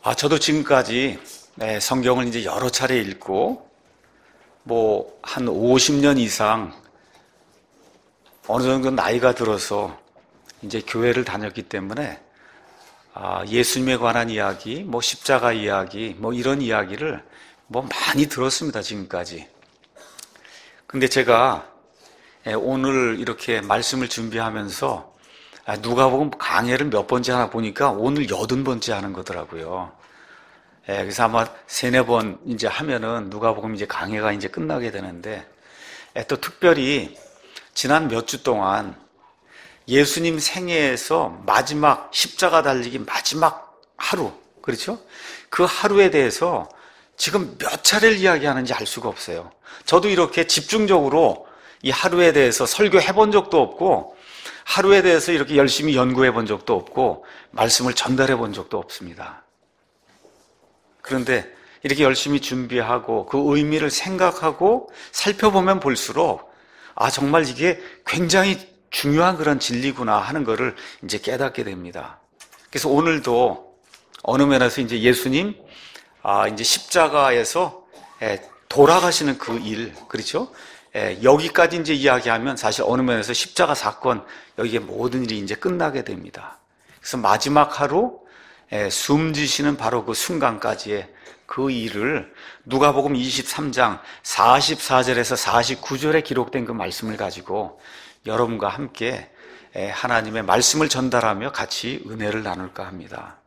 저도 지금까지 성경을 이제 여러 차례 읽고, 한 50년 이상 어느 정도 나이가 들어서 이제 교회를 다녔기 때문에, 예수님에 관한 이야기, 십자가 이야기, 이런 이야기를 많이 들었습니다, 지금까지. 근데 제가 오늘 이렇게 말씀을 준비하면서 누가복음 강해를 몇 번째 하나 보니까 오늘 80번째 하는 거더라고요. 그래서 아마 3-4번 이제 하면은 누가복음 이제 강해가 이제 끝나게 되는데, 또 특별히 지난 몇 주 동안 예수님 생애에서 마지막 십자가 달리기 마지막 하루, 그렇죠? 그 하루에 대해서 지금 몇 차례를 이야기하는지 알 수가 없어요. 저도 이렇게 집중적으로 이 하루에 대해서 설교해 본 적도 없고, 하루에 대해서 이렇게 열심히 연구해 본 적도 없고, 말씀을 전달해 본 적도 없습니다. 그런데 이렇게 열심히 준비하고 그 의미를 생각하고 살펴보면 볼수록 정말 이게 굉장히 중요한 그런 진리구나 하는 거를 이제 깨닫게 됩니다. 그래서 오늘도 어느 면에서 이제 예수님 이제 십자가에서 돌아가시는 그 일, 그렇죠? 여기까지 이제 이야기하면 사실 어느 면에서 십자가 사건, 여기에 모든 일이 이제 끝나게 됩니다. 그래서 마지막 하루 숨지시는 바로 그 순간까지의 그 일을 누가복음 23장 44절에서 49절에 기록된 그 말씀을 가지고 여러분과 함께 하나님의 말씀을 전달하며 같이 은혜를 나눌까 합니다.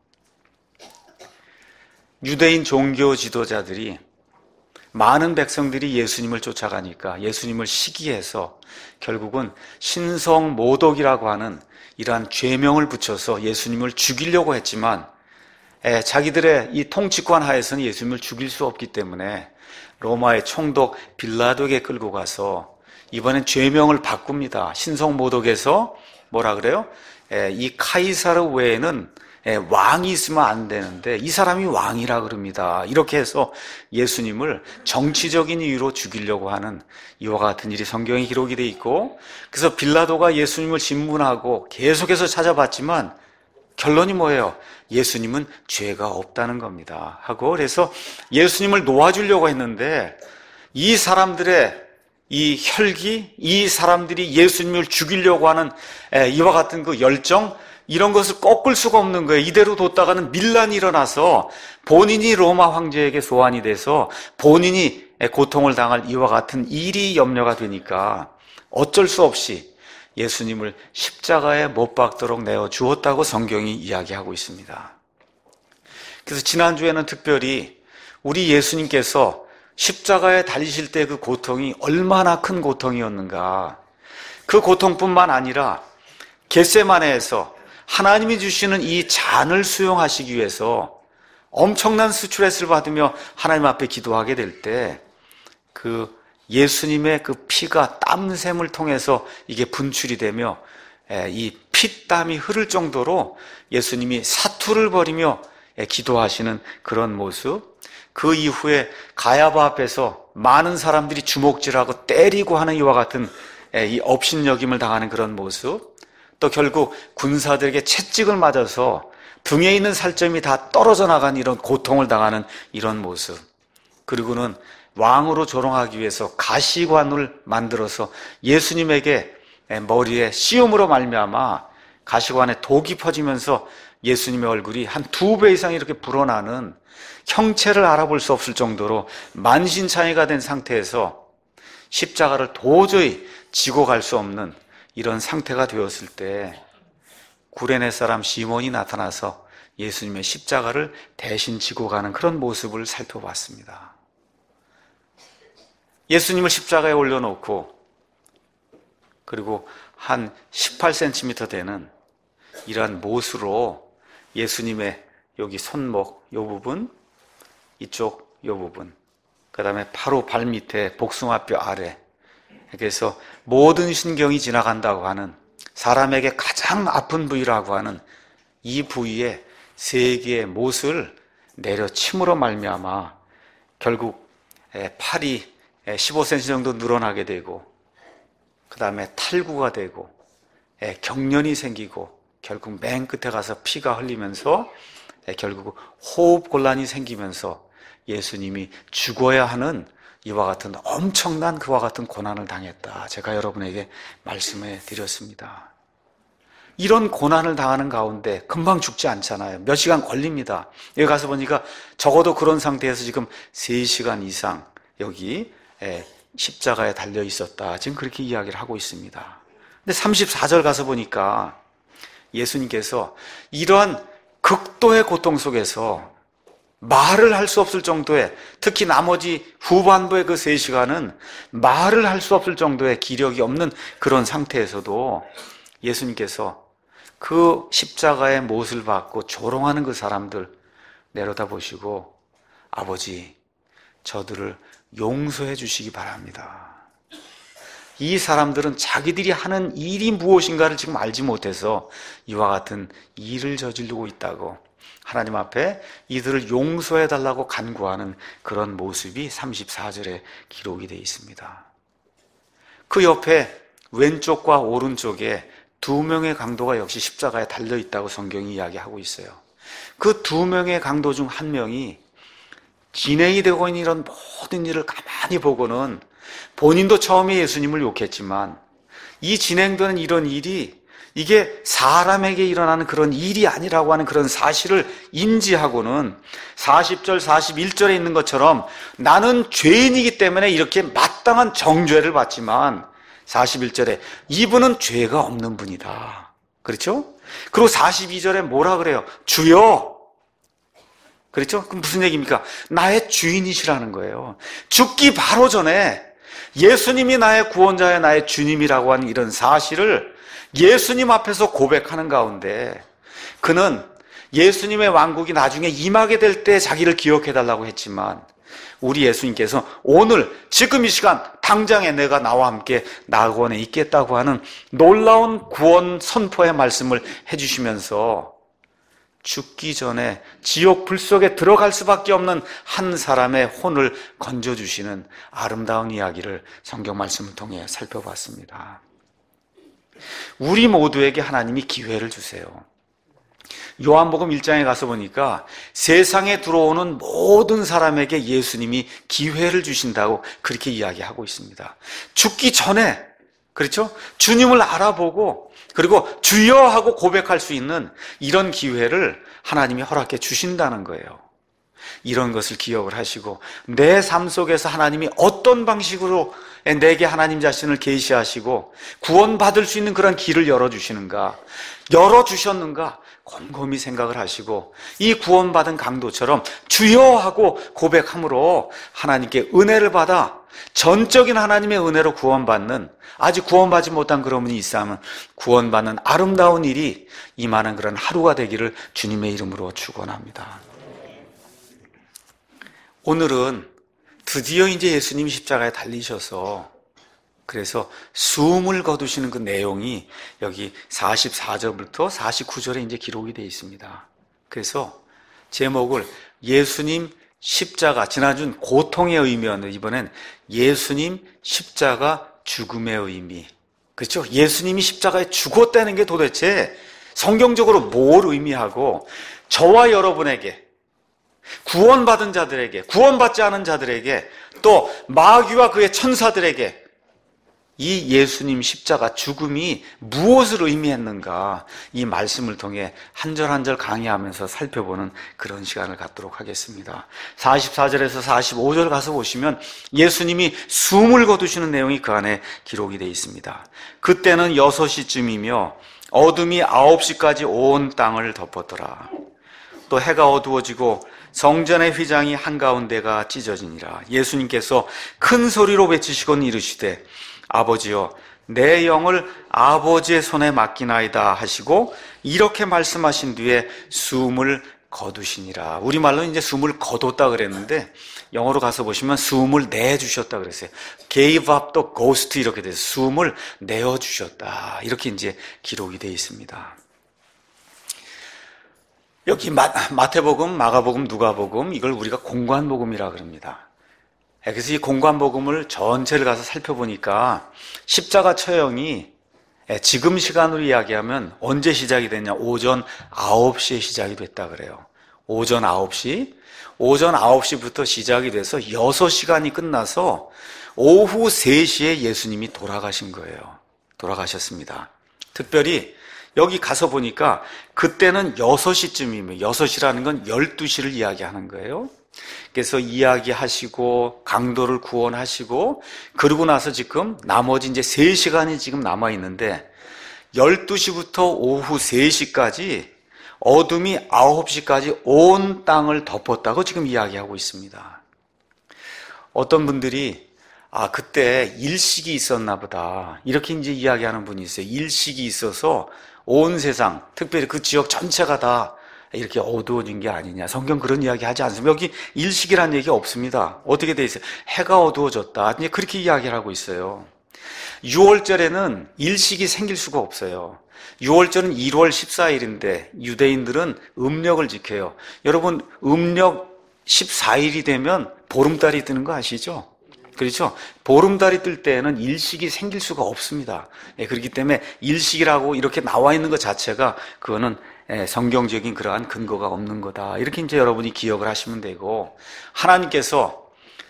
유대인 종교 지도자들이 많은 백성들이 예수님을 쫓아가니까 예수님을 시기해서 결국은 신성모독이라고 하는 이러한 죄명을 붙여서 예수님을 죽이려고 했지만 자기들의 이 통치권 하에서는 예수님을 죽일 수 없기 때문에 로마의 총독 빌라도에게 끌고 가서 이번엔 죄명을 바꿉니다. 신성모독에서 뭐라 그래요? 이 카이사르 외에는 왕이 있으면 안 되는데 이 사람이 왕이라 그럽니다. 이렇게 해서 예수님을 정치적인 이유로 죽이려고 하는 이와 같은 일이 성경에 기록이 돼 있고, 그래서 빌라도가 예수님을 신문하고 계속해서 찾아봤지만 결론이 뭐예요? 예수님은 죄가 없다는 겁니다 하고, 그래서 예수님을 놓아주려고 했는데 이 사람들의 이 혈기, 이 사람들이 예수님을 죽이려고 하는 이와 같은 그 열정, 이런 것을 꺾을 수가 없는 거예요. 이대로 뒀다가는 밀란이 일어나서 본인이 로마 황제에게 소환이 돼서 본인이 고통을 당할 이와 같은 일이 염려가 되니까 어쩔 수 없이 예수님을 십자가에 못 박도록 내어 주었다고 성경이 이야기하고 있습니다. 그래서 지난주에는 특별히 우리 예수님께서 십자가에 달리실 때 그 고통이 얼마나 큰 고통이었는가, 그 고통뿐만 아니라 겟세마네에서 하나님이 주시는 이 잔을 수용하시기 위해서 엄청난 스트레스를 받으며 하나님 앞에 기도하게 될 때 그 예수님의 그 피가 땀샘을 통해서 이게 분출이 되며 이 피땀이 흐를 정도로 예수님이 사투를 벌이며 기도하시는 그런 모습, 그 이후에 가야바 앞에서 많은 사람들이 주먹질하고 때리고 하는 이와 같은 이 업신여김을 당하는 그런 모습, 또 결국 군사들에게 채찍을 맞아서 등에 있는 살점이 다 떨어져 나간 이런 고통을 당하는 이런 모습, 그리고는 왕으로 조롱하기 위해서 가시관을 만들어서 예수님에게 머리에 씌움으로 말미암아 가시관에 독이 퍼지면서 예수님의 얼굴이 한 2배 이상 이렇게 불어나는, 형체를 알아볼 수 없을 정도로 만신창이가 된 상태에서 십자가를 도저히 지고 갈 수 없는 이런 상태가 되었을 때 구레네 사람 시몬이 나타나서 예수님의 십자가를 대신 지고 가는 그런 모습을 살펴봤습니다. 예수님을 십자가에 올려놓고 그리고 한 18cm 되는 이러한 못으로 예수님의 여기 손목 이 부분, 이쪽 이 부분, 그 다음에 바로 발 밑에 복숭아뼈 아래, 그래서 모든 신경이 지나간다고 하는, 사람에게 가장 아픈 부위라고 하는 이 부위에 3개의 못을 내려침으로 말미암아 결국 팔이 15cm 정도 늘어나게 되고, 그 다음에 탈구가 되고 경련이 생기고 결국 맨 끝에 가서 피가 흘리면서 결국 호흡 곤란이 생기면서 예수님이 죽어야 하는 이와 같은 엄청난 그와 같은 고난을 당했다. 제가 여러분에게 말씀해 드렸습니다. 이런 고난을 당하는 가운데 금방 죽지 않잖아요. 몇 시간 걸립니다. 여기 가서 보니까 적어도 그런 상태에서 지금 3시간 이상 여기 십자가에 달려 있었다. 지금 그렇게 이야기를 하고 있습니다. 근데 34절 가서 보니까 예수님께서 이러한 극도의 고통 속에서 말을 할 수 없을 정도의, 특히 나머지 후반부의 그 3시간은 말을 할 수 없을 정도의 기력이 없는 그런 상태에서도 예수님께서 그 십자가의 못을 받고 조롱하는 그 사람들 내려다보시고 아버지, 저들을 용서해 주시기 바랍니다. 이 사람들은 자기들이 하는 일이 무엇인가를 지금 알지 못해서 이와 같은 일을 저지르고 있다고 하나님 앞에 이들을 용서해 달라고 간구하는 그런 모습이 34절에 기록이 되어 있습니다. 그 옆에 왼쪽과 오른쪽에 2명의 강도가 역시 십자가에 달려 있다고 성경이 이야기하고 있어요. 그 2명의 강도 중 1명이 진행이 되고 있는 이런 모든 일을 가만히 보고는 본인도 처음에 예수님을 욕했지만 이 진행되는 이런 일이 이게 사람에게 일어나는 그런 일이 아니라고 하는 그런 사실을 인지하고는 40절, 41절에 있는 것처럼 나는 죄인이기 때문에 이렇게 마땅한 정죄를 받지만 41절에 이분은 죄가 없는 분이다. 그렇죠? 그리고 42절에 뭐라 그래요? 주여! 그렇죠? 그럼 무슨 얘기입니까? 나의 주인이시라는 거예요. 죽기 바로 전에 예수님이 나의 구원자야, 나의 주님이라고 하는 이런 사실을 예수님 앞에서 고백하는 가운데 그는 예수님의 왕국이 나중에 임하게 될 때 자기를 기억해달라고 했지만 우리 예수님께서 오늘 지금 이 시간 당장에 내가 나와 함께 낙원에 있겠다고 하는 놀라운 구원 선포의 말씀을 해주시면서 죽기 전에 지옥 불 속에 들어갈 수밖에 없는 한 사람의 혼을 건져주시는 아름다운 이야기를 성경 말씀을 통해 살펴봤습니다. 우리 모두에게 하나님이 기회를 주세요. 요한복음 1장에 가서 보니까 세상에 들어오는 모든 사람에게 예수님이 기회를 주신다고 그렇게 이야기하고 있습니다. 죽기 전에, 그렇죠? 주님을 알아보고 그리고 주여 하고 고백할 수 있는 이런 기회를 하나님이 허락해 주신다는 거예요. 이런 것을 기억을 하시고 내 삶 속에서 하나님이 어떤 방식으로 내게 하나님 자신을 계시하시고 구원받을 수 있는 그런 길을 열어주시는가, 열어주셨는가 곰곰이 생각을 하시고 이 구원받은 강도처럼 주여 하고 고백함으로 하나님께 은혜를 받아 전적인 하나님의 은혜로 구원받는, 아직 구원받지 못한 그런 분이 있다면 구원받는 아름다운 일이 임하는 그런 하루가 되기를 주님의 이름으로 축원합니다. 오늘은 드디어 이제 예수님이 십자가에 달리셔서 그래서 숨을 거두시는 그 내용이 여기 44절부터 49절에 이제 기록이 되어 있습니다. 그래서 제목을 예수님 십자가, 지난주는 고통의 의미였는데 이번엔 예수님 십자가 죽음의 의미. 그렇죠? 예수님이 십자가에 죽었다는 게 도대체 성경적으로 뭘 의미하고 저와 여러분에게, 구원받은 자들에게, 구원받지 않은 자들에게, 또 마귀와 그의 천사들에게 이 예수님 십자가 죽음이 무엇을 의미했는가, 이 말씀을 통해 한 절 한 절 강의하면서 살펴보는 그런 시간을 갖도록 하겠습니다. 44절에서 45절 가서 보시면 예수님이 숨을 거두시는 내용이 그 안에 기록이 되어 있습니다. 그때는 6시쯤이며 어둠이 9시까지 온 땅을 덮었더라. 또 해가 어두워지고 성전의 휘장이 한가운데가 찢어지니라. 예수님께서 큰 소리로 외치시곤 이르시되 아버지여 내 영을 아버지의 손에 맡기나이다 하시고 이렇게 말씀하신 뒤에 숨을 거두시니라. 우리말로 이제 숨을 거뒀다 그랬는데 영어로 가서 보시면 숨을 내주셨다 그랬어요. gave up the ghost 이렇게 돼서 숨을 내어주셨다 이렇게 이제 기록이 되어 있습니다. 여기 마태복음, 마가복음, 누가복음 이걸 우리가 공관복음이라 그럽니다. 그래서 이 공관복음을 전체를 가서 살펴보니까 십자가 처형이 지금 시간으로 이야기하면 언제 시작이 됐냐? 오전 9시에 시작이 됐다 그래요. 오전 9시, 오전 9시부터 시작이 돼서 6시간이 끝나서 오후 3시에 예수님이 돌아가신 거예요. 돌아가셨습니다. 특별히 여기 가서 보니까 그때는 6시쯤이면 6시라는 건 12시를 이야기하는 거예요. 그래서 이야기하시고 강도를 구원하시고 그러고 나서 지금 나머지 이제 3시간이 지금 남아 있는데 12시부터 오후 3시까지 어둠이 9시까지 온 땅을 덮었다고 지금 이야기하고 있습니다. 어떤 분들이 그때 일식이 있었나 보다 이렇게 이제 이야기하는 분이 있어요. 일식이 있어서 온 세상, 특별히 그 지역 전체가 다 이렇게 어두워진 게 아니냐. 성경 그런 이야기 하지 않습니다. 여기 일식이라는 얘기가 없습니다. 어떻게 돼 있어요? 해가 어두워졌다. 이제 그렇게 이야기를 하고 있어요. 6월절에는 일식이 생길 수가 없어요. 6월절은 1월 14일인데 유대인들은 음력을 지켜요. 여러분, 음력 14일이 되면 보름달이 뜨는 거 아시죠? 그렇죠? 보름달이 뜰 때에는 일식이 생길 수가 없습니다. 그렇기 때문에 일식이라고 이렇게 나와 있는 것 자체가 그거는 성경적인 그러한 근거가 없는 거다. 이렇게 이제 여러분이 기억을 하시면 되고, 하나님께서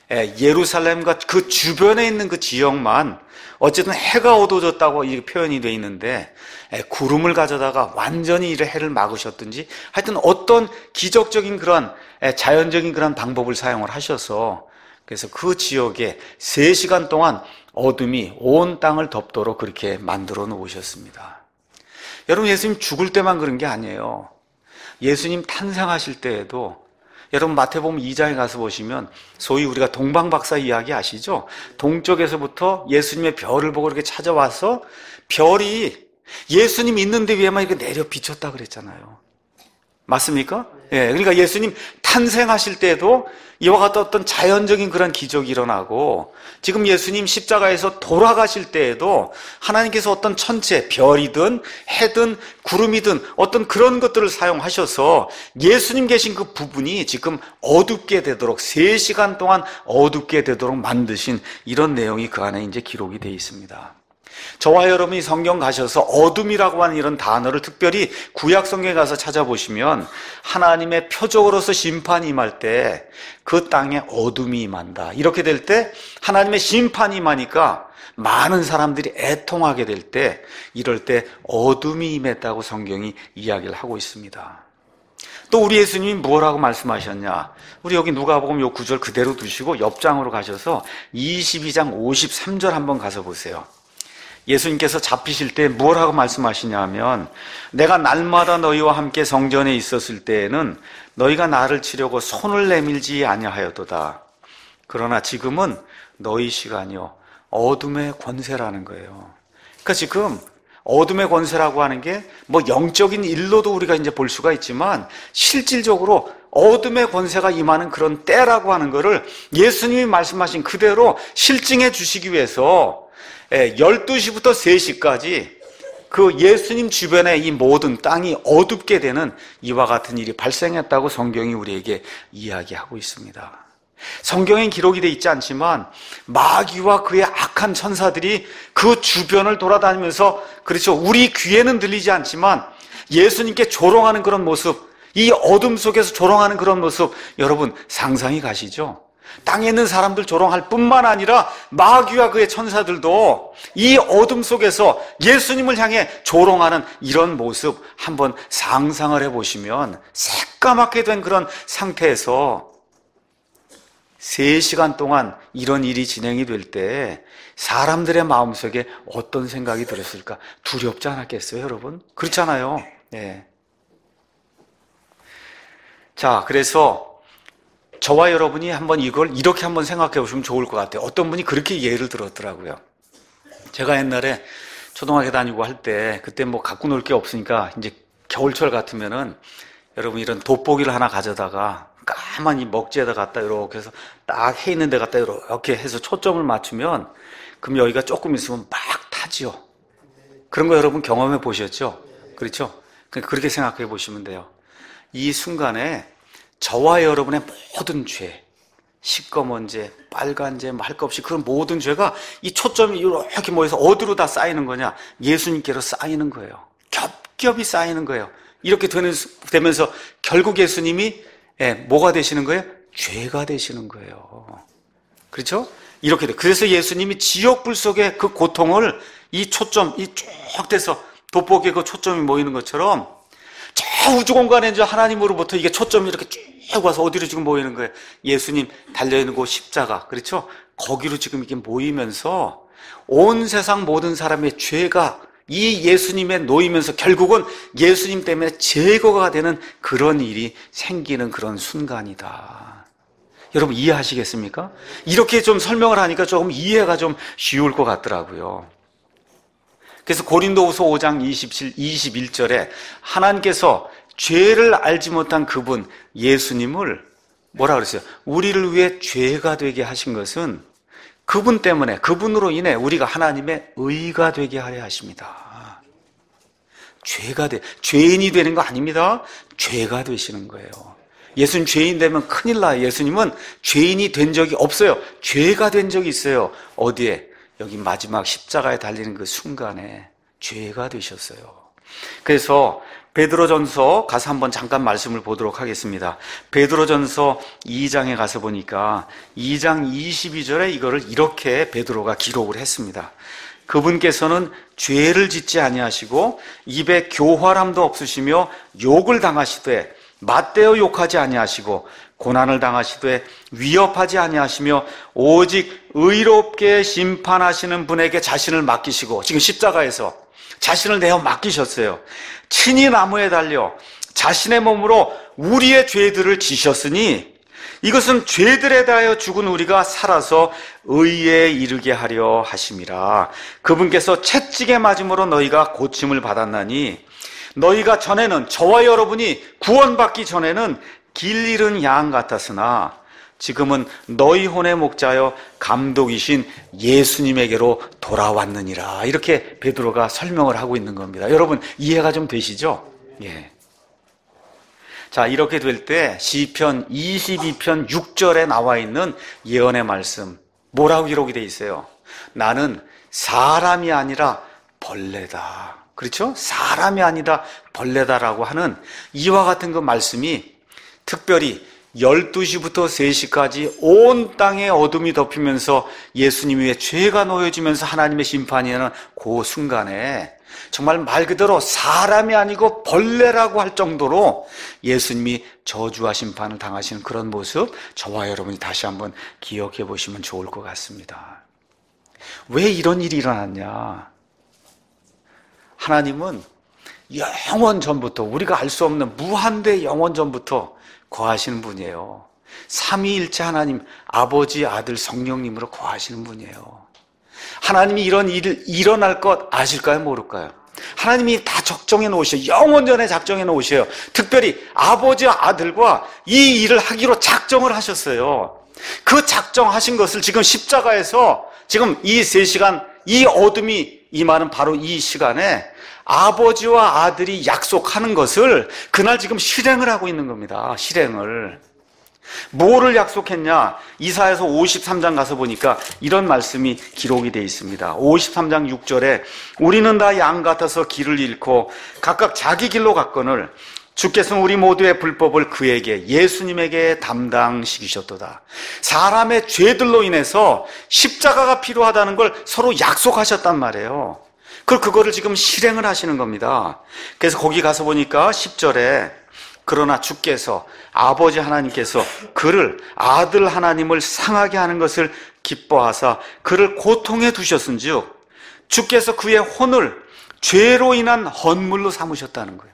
예루살렘과 그 주변에 있는 그 지역만 어쨌든 해가 어두워졌다고 이렇게 표현이 되어 있는데 구름을 가져다가 완전히 이 해를 막으셨든지 하여튼 어떤 기적적인 그런 자연적인 그런 방법을 사용을 하셔서 그래서 그 지역에 3시간 동안 어둠이 온 땅을 덮도록 그렇게 만들어 놓으셨습니다. 여러분, 예수님 죽을 때만 그런 게 아니에요. 예수님 탄생하실 때에도 여러분 마태복음 2장에 가서 보시면 소위 우리가 동방박사 이야기 아시죠? 동쪽에서부터 예수님의 별을 보고 이렇게 찾아와서 별이 예수님 있는 데 위에만 이렇게 내려 비쳤다 그랬잖아요. 맞습니까? 예, 그러니까 예수님 탄생하실 때도 이와 같은 어떤 자연적인 그런 기적이 일어나고 지금 예수님 십자가에서 돌아가실 때에도 하나님께서 어떤 천체, 별이든 해든 구름이든 어떤 그런 것들을 사용하셔서 예수님 계신 그 부분이 지금 어둡게 되도록 3시간 동안 어둡게 되도록 만드신 이런 내용이 그 안에 이제 기록이 되어 있습니다. 저와 여러분이 성경 가셔서 어둠이라고 하는 이런 단어를 특별히 구약 성경에 가서 찾아보시면 하나님의 표적으로서 심판이 임할 때 그 땅에 어둠이 임한다. 이렇게 될 때 하나님의 심판이 임하니까 많은 사람들이 애통하게 될 때 이럴 때 어둠이 임했다고 성경이 이야기를 하고 있습니다. 또 우리 예수님이 뭐라고 말씀하셨냐? 우리 여기 누가복음 요 구절 그대로 두시고 옆장으로 가셔서 22장 53절 한번 가서 보세요. 예수님께서 잡히실 때 뭐라고 말씀하시냐면 내가 날마다 너희와 함께 성전에 있었을 때에는 너희가 나를 치려고 손을 내밀지 아니하였도다. 그러나 지금은 너희 시간이요 어둠의 권세라는 거예요. 그러니까 지금 어둠의 권세라고 하는 게 뭐 영적인 일로도 우리가 이제 볼 수가 있지만 실질적으로 어둠의 권세가 임하는 그런 때라고 하는 거를 예수님이 말씀하신 그대로 실증해 주시기 위해서 12시부터 3시까지 그 예수님 주변에 이 모든 땅이 어둡게 되는 이와 같은 일이 발생했다고 성경이 우리에게 이야기하고 있습니다. 성경엔 기록이 되어 있지 않지만 마귀와 그의 악한 천사들이 그 주변을 돌아다니면서 그렇죠. 우리 귀에는 들리지 않지만 예수님께 조롱하는 그런 모습, 이 어둠 속에서 조롱하는 그런 모습 여러분 상상이 가시죠? 땅에 있는 사람들 조롱할 뿐만 아니라 마귀와 그의 천사들도 이 어둠 속에서 예수님을 향해 조롱하는 이런 모습 한번 상상을 해보시면 새까맣게 된 그런 상태에서 3시간 동안 이런 일이 진행이 될 때 사람들의 마음속에 어떤 생각이 들었을까? 두렵지 않았겠어요, 여러분? 그렇잖아요. 네. 자, 그래서 저와 여러분이 한번 이걸 이렇게 한번 생각해 보시면 좋을 것 같아요. 어떤 분이 그렇게 예를 들었더라고요. 제가 옛날에 초등학교 다니고 할 때 그때 뭐 갖고 놀 게 없으니까 이제 겨울철 같으면은 여러분 이런 돋보기를 하나 가져다가 까만이 먹지에다 갖다 이렇게 해서 딱 해 있는 데 갖다 이렇게 해서 초점을 맞추면 그럼 여기가 조금 있으면 막 타지요. 그런 거 여러분 경험해 보셨죠? 그렇죠? 그렇게 생각해 보시면 돼요. 이 순간에 저와 여러분의 모든 죄, 시꺼먼 죄, 빨간 죄, 할 것 없이 그런 모든 죄가 이 초점이 이렇게 모여서 어디로 다 쌓이는 거냐? 예수님께로 쌓이는 거예요. 겹겹이 쌓이는 거예요. 이렇게 되면서 결국 예수님이 뭐가 되시는 거예요? 죄가 되시는 거예요. 그렇죠? 이렇게 돼. 그래서 예수님이 지옥불 속의 그 고통을 이 초점, 이 쭉 돼서 돋보기에 그 초점이 모이는 것처럼 저 우주 공간에 이제 하나님으로부터 이게 초점이 이렇게 쭉 와서 어디로 지금 모이는 거예요? 예수님 달려있는 그 십자가, 그렇죠? 거기로 지금 이게 모이면서 온 세상 모든 사람의 죄가 이 예수님에 놓이면서 결국은 예수님 때문에 제거가 되는 그런 일이 생기는 그런 순간이다. 여러분 이해하시겠습니까? 이렇게 좀 설명을 하니까 조금 이해가 좀 쉬울 것 같더라고요. 그래서 고린도후서 5장 21절에 하나님께서 죄를 알지 못한 그분 예수님을 뭐라 그랬어요? 우리를 위해 죄가 되게 하신 것은 그분 때문에, 그분으로 인해 우리가 하나님의 의가 되게 하려 하십니다. 죄인이 되는 거 아닙니다. 죄가 되시는 거예요. 예수님 죄인 되면 큰일 나요. 예수님은 죄인이 된 적이 없어요. 죄가 된 적이 있어요. 어디에? 여기 마지막 십자가에 달리는 그 순간에 죄가 되셨어요. 그래서 베드로전서 가서 한번 잠깐 말씀을 보도록 하겠습니다. 베드로전서 2장에 가서 보니까 2장 22절에 이거를 이렇게 베드로가 기록을 했습니다. 그분께서는 죄를 짓지 아니하시고 입에 교활함도 없으시며 욕을 당하시되 맞대어 욕하지 아니하시고 고난을 당하시되 위협하지 아니하시며 오직 의롭게 심판하시는 분에게 자신을 맡기시고 지금 십자가에서 자신을 내어 맡기셨어요. 친히 나무에 달려 자신의 몸으로 우리의 죄들을 지셨으니 이것은 죄들에 대하여 죽은 우리가 살아서 의에 이르게 하려 하심이라. 그분께서 채찍에 맞음으로 너희가 고침을 받았나니 너희가 전에는 저와 여러분이 구원받기 전에는 길 잃은 양 같았으나 지금은 너희 혼의 목자여 감독이신 예수님에게로 돌아왔느니라. 이렇게 베드로가 설명을 하고 있는 겁니다. 여러분 이해가 좀 되시죠? 예. 자, 이렇게 될 때 시편 22편 6절에 나와 있는 예언의 말씀 뭐라고 기록이 돼 있어요? 나는 사람이 아니라 벌레다. 그렇죠? 사람이 아니라 벌레다라고 하는 이와 같은 그 말씀이 특별히 12시부터 3시까지 온 땅에 어둠이 덮이면서 예수님 위에 죄가 놓여지면서 하나님의 심판이 하는 그 순간에 정말 말 그대로 사람이 아니고 벌레라고 할 정도로 예수님이 저주와 심판을 당하시는 그런 모습 저와 여러분이 다시 한번 기억해 보시면 좋을 것 같습니다. 왜 이런 일이 일어났냐? 하나님은 영원 전부터 우리가 알 수 없는 무한대 영원 전부터 거하시는 분이에요. 삼위일체 하나님 아버지 아들 성령님으로 거하시는 분이에요. 하나님이 이런 일이 일어날 것 아실까요? 모를까요? 하나님이 다 적정해 놓으셔요. 영원 전에 작정해 놓으셔요. 특별히 아버지와 아들과 이 일을 하기로 작정을 하셨어요. 그 작정하신 것을 지금 십자가에서 지금 이 3시간 이 어둠이 임하는 바로 이 시간에 아버지와 아들이 약속하는 것을 그날 지금 실행을 하고 있는 겁니다. 실행을. 뭐를 약속했냐? 이사야서 53장 가서 보니까 이런 말씀이 기록이 되어 있습니다. 53장 6절에 우리는 다 양 같아서 길을 잃고 각각 자기 길로 갔거늘 주께서는 우리 모두의 불법을 그에게 예수님에게 담당시키셨도다. 사람의 죄들로 인해서 십자가가 필요하다는 걸 서로 약속하셨단 말이에요. 그거를 지금 실행을 하시는 겁니다. 그래서 거기 가서 보니까 10절에 그러나 주께서 아버지 하나님께서 그를 아들 하나님을 상하게 하는 것을 기뻐하사 그를 고통에 두셨은즉 주께서 그의 혼을 죄로 인한 헌물로 삼으셨다는 거예요.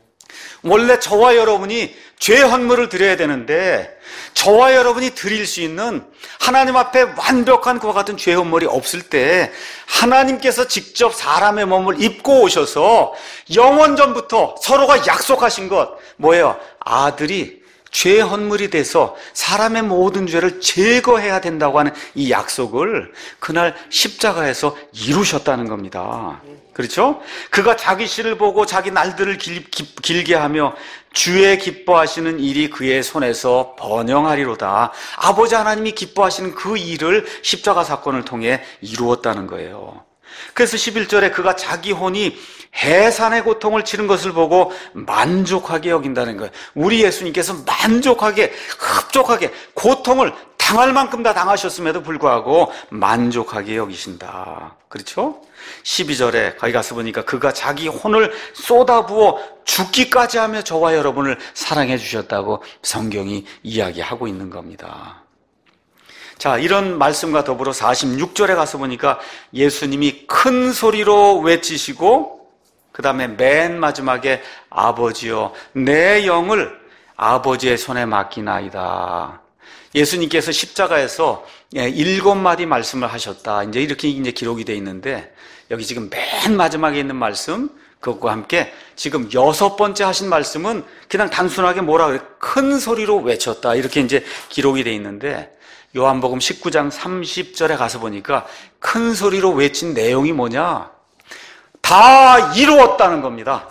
원래 저와 여러분이 죄 헌물을 드려야 되는데 저와 여러분이 드릴 수 있는 하나님 앞에 완벽한 그와 같은 죄 헌물이 없을 때 하나님께서 직접 사람의 몸을 입고 오셔서 영원 전부터 서로가 약속하신 것 뭐예요? 아들이 죄 헌물이 돼서 사람의 모든 죄를 제거해야 된다고 하는 이 약속을 그날 십자가에서 이루셨다는 겁니다. 그렇죠? 그가 자기 씨를 보고 자기 날들을 길게 하며 주의 기뻐하시는 일이 그의 손에서 번영하리로다. 아버지 하나님이 기뻐하시는 그 일을 십자가 사건을 통해 이루었다는 거예요. 그래서 11절에 그가 자기 혼이 해산의 고통을 치른 것을 보고 만족하게 여긴다는 거예요. 우리 예수님께서 만족하게, 흡족하게 고통을 당할 만큼 다 당하셨음에도 불구하고 만족하게 여기신다. 그렇죠? 12절에 거기 가서 보니까 그가 자기 혼을 쏟아부어 죽기까지 하며 저와 여러분을 사랑해 주셨다고 성경이 이야기하고 있는 겁니다. 자, 이런 말씀과 더불어 46절에 가서 보니까 예수님이 큰 소리로 외치시고 그 다음에 맨 마지막에 아버지여 내 영을 아버지의 손에 맡기나이다. 예수님께서 십자가에서 7마디 말씀을 하셨다. 이렇게 기록이 되어 있는데 여기 지금 맨 마지막에 있는 말씀 그것과 함께 지금 6번째 하신 말씀은 그냥 단순하게 뭐라 그래? 큰 소리로 외쳤다. 이렇게 기록이 되어 있는데 요한복음 19장 30절에 가서 보니까 큰 소리로 외친 내용이 뭐냐? 다 이루었다는 겁니다.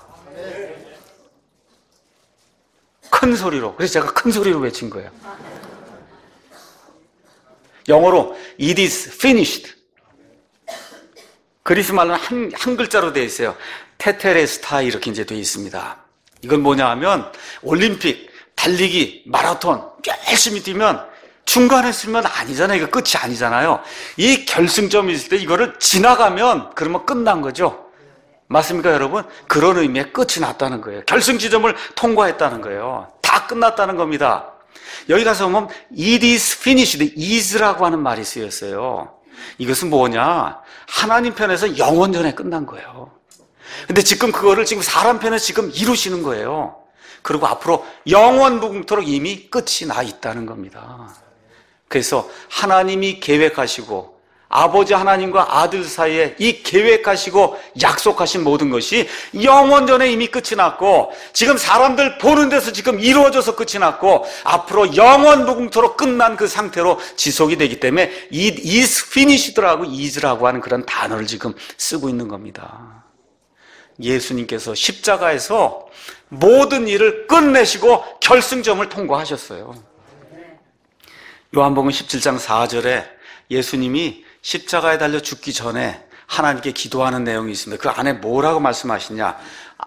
큰 소리로. 그래서 제가 큰 소리로 외친 거예요. 영어로 It is finished. 그리스 말로는 한 글자로 되어 있어요. 테테레스타 이렇게 되어 있습니다. 이건 뭐냐 하면 올림픽, 달리기, 마라톤 열심히 뛰면 중간에 쓰면 아니잖아요. 이거 끝이 아니잖아요. 이 결승점이 있을 때 이거를 지나가면 그러면 끝난 거죠. 맞습니까, 여러분? 그런 의미의 끝이 났다는 거예요. 결승 지점을 통과했다는 거예요. 다 끝났다는 겁니다. 여기 가서 보면 It is finished, is라고 하는 말이 쓰였어요. 이것은 뭐냐? 하나님 편에서 영원 전에 끝난 거예요. 근데 지금 그거를 지금 사람 편에서 지금 이루시는 거예요. 그리고 앞으로 영원 무궁토록 이미 끝이 나 있다는 겁니다. 그래서 하나님이 계획하시고 아버지 하나님과 아들 사이에 이 계획하시고 약속하신 모든 것이 영원 전에 이미 끝이 났고 지금 사람들 보는 데서 지금 이루어져서 끝이 났고 앞으로 영원 무궁토록 끝난 그 상태로 지속이 되기 때문에 It is finished라고 is라고 하는 그런 단어를 지금 쓰고 있는 겁니다. 예수님께서 십자가에서 모든 일을 끝내시고 결승점을 통과하셨어요. 요한복음 17장 4절에 예수님이 십자가에 달려 죽기 전에 하나님께 기도하는 내용이 있습니다. 그 안에 뭐라고 말씀하시냐?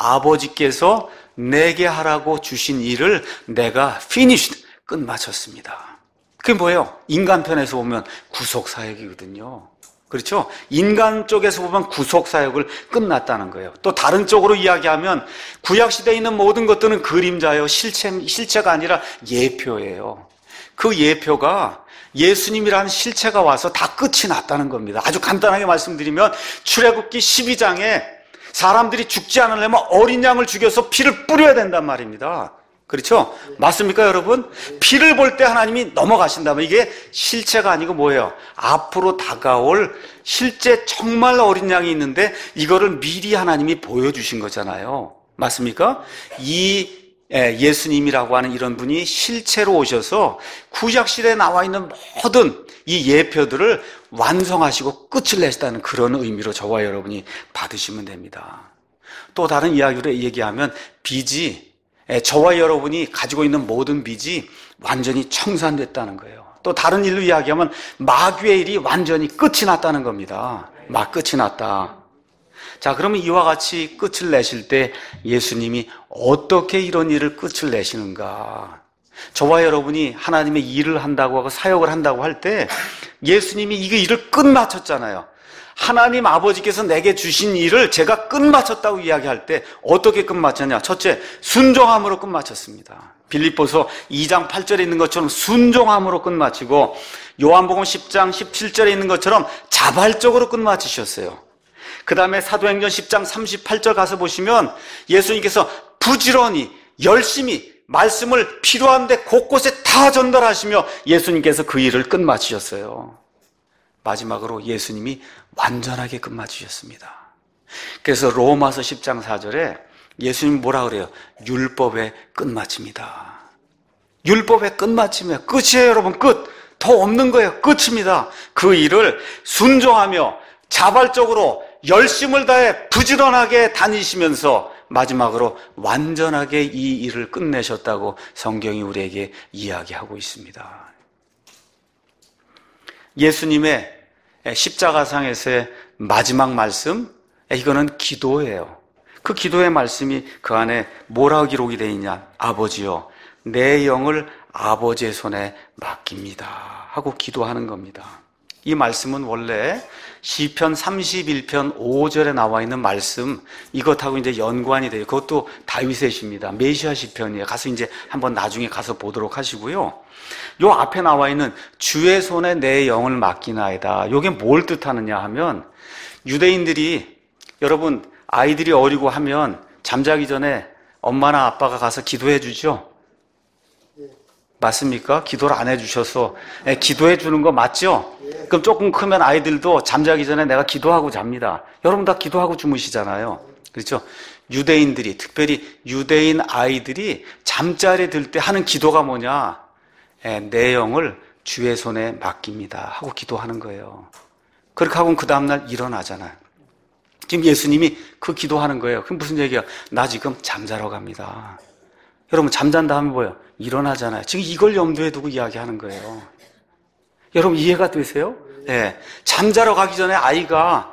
아버지께서 내게 하라고 주신 일을 내가 finished, 끝마쳤습니다. 그게 뭐예요? 인간 편에서 보면 구속사역이거든요. 그렇죠? 인간 쪽에서 보면 구속사역을 끝났다는 거예요. 또 다른 쪽으로 이야기하면 구약시대에 있는 모든 것들은 그림자예요. 실체가 아니라 예표예요. 그 예표가 예수님이라는 실체가 와서 다 끝이 났다는 겁니다. 아주 간단하게 말씀드리면 출애굽기 12장에 사람들이 죽지 않으려면 어린 양을 죽여서 피를 뿌려야 된단 말입니다. 그렇죠? 맞습니까, 여러분? 피를 볼 때 하나님이 넘어가신다면 이게 실체가 아니고 뭐예요? 앞으로 다가올 실제 정말 어린 양이 있는데 이거를 미리 하나님이 보여주신 거잖아요. 맞습니까? 이 예수님이라고 하는 이런 분이 실체로 오셔서 구약시대에 나와 있는 모든 이 예표들을 완성하시고 끝을 내시다는 그런 의미로 저와 여러분이 받으시면 됩니다. 또 다른 이야기로 얘기하면 빚이 저와 여러분이 가지고 있는 모든 빚이 완전히 청산됐다는 거예요. 또 다른 일로 이야기하면 마귀의 일이 완전히 끝이 났다는 겁니다. 끝이 났다. 자, 그러면 이와 같이 끝을 내실 때 예수님이 어떻게 이런 일을 끝을 내시는가? 저와 여러분이 하나님의 일을 한다고 하고 사역을 한다고 할 때 예수님이 이 일을 끝마쳤잖아요. 하나님 아버지께서 내게 주신 일을 제가 끝마쳤다고 이야기할 때 어떻게 끝마쳤냐? 첫째, 순종함으로 끝마쳤습니다. 빌립보서 2장 8절에 있는 것처럼 순종함으로 끝마치고 요한복음 10장 17절에 있는 것처럼 자발적으로 끝마치셨어요. 그 다음에 사도행전 10장 38절 가서 보시면 예수님께서 부지런히 열심히 말씀을 필요한데 곳곳에 다 전달하시며 예수님께서 그 일을 끝마치셨어요. 마지막으로 예수님이 완전하게 끝마치셨습니다. 그래서 로마서 10장 4절에 예수님이 뭐라 그래요? 율법의 끝마칩니다. 율법의 끝마침이에요. 끝이에요, 여러분. 끝. 더 없는 거예요. 끝입니다. 그 일을 순종하며 자발적으로 열심을 다해 부지런하게 다니시면서 마지막으로 완전하게 이 일을 끝내셨다고 성경이 우리에게 이야기하고 있습니다. 예수님의 십자가상에서의 마지막 말씀, 이거는 기도예요. 그 기도의 말씀이 그 안에 뭐라고 기록이 되어 있냐? 아버지요, 내 영을 아버지의 손에 맡깁니다 하고 기도하는 겁니다. 이 말씀은 원래 시편 31편 5절에 나와 있는 말씀, 이것하고 이제 연관이 돼요. 그것도 다윗의 시입니다. 메시아 시편이에요. 가서 이제 한번 나중에 가서 보도록 하시고요. 요 앞에 나와 있는 주의 손에 내 영을 맡기나이다, 요게 뭘 뜻하느냐 하면, 유대인들이, 여러분 아이들이 어리고 하면 잠자기 전에 엄마나 아빠가 가서 기도해 주죠? 맞습니까? 기도를 안 해주셔서 기도해 주는 거 맞죠? 그럼 조금 크면 아이들도 잠자기 전에 내가 기도하고 잡니다. 여러분 다 기도하고 주무시잖아요. 그렇죠? 유대인들이, 특별히 유대인 아이들이 잠자리에 들 때 하는 기도가 뭐냐? 내 영을 주의 손에 맡깁니다 하고 기도하는 거예요. 그렇게 하고 그 다음날 일어나잖아요. 지금 예수님이 그 기도하는 거예요. 그럼 무슨 얘기야? 나 지금 잠자러 갑니다. 여러분 잠잔 다음에 뭐예요? 일어나잖아요. 지금 이걸 염두에 두고 이야기하는 거예요. 여러분 이해가 되세요? 네. 잠자러 가기 전에 아이가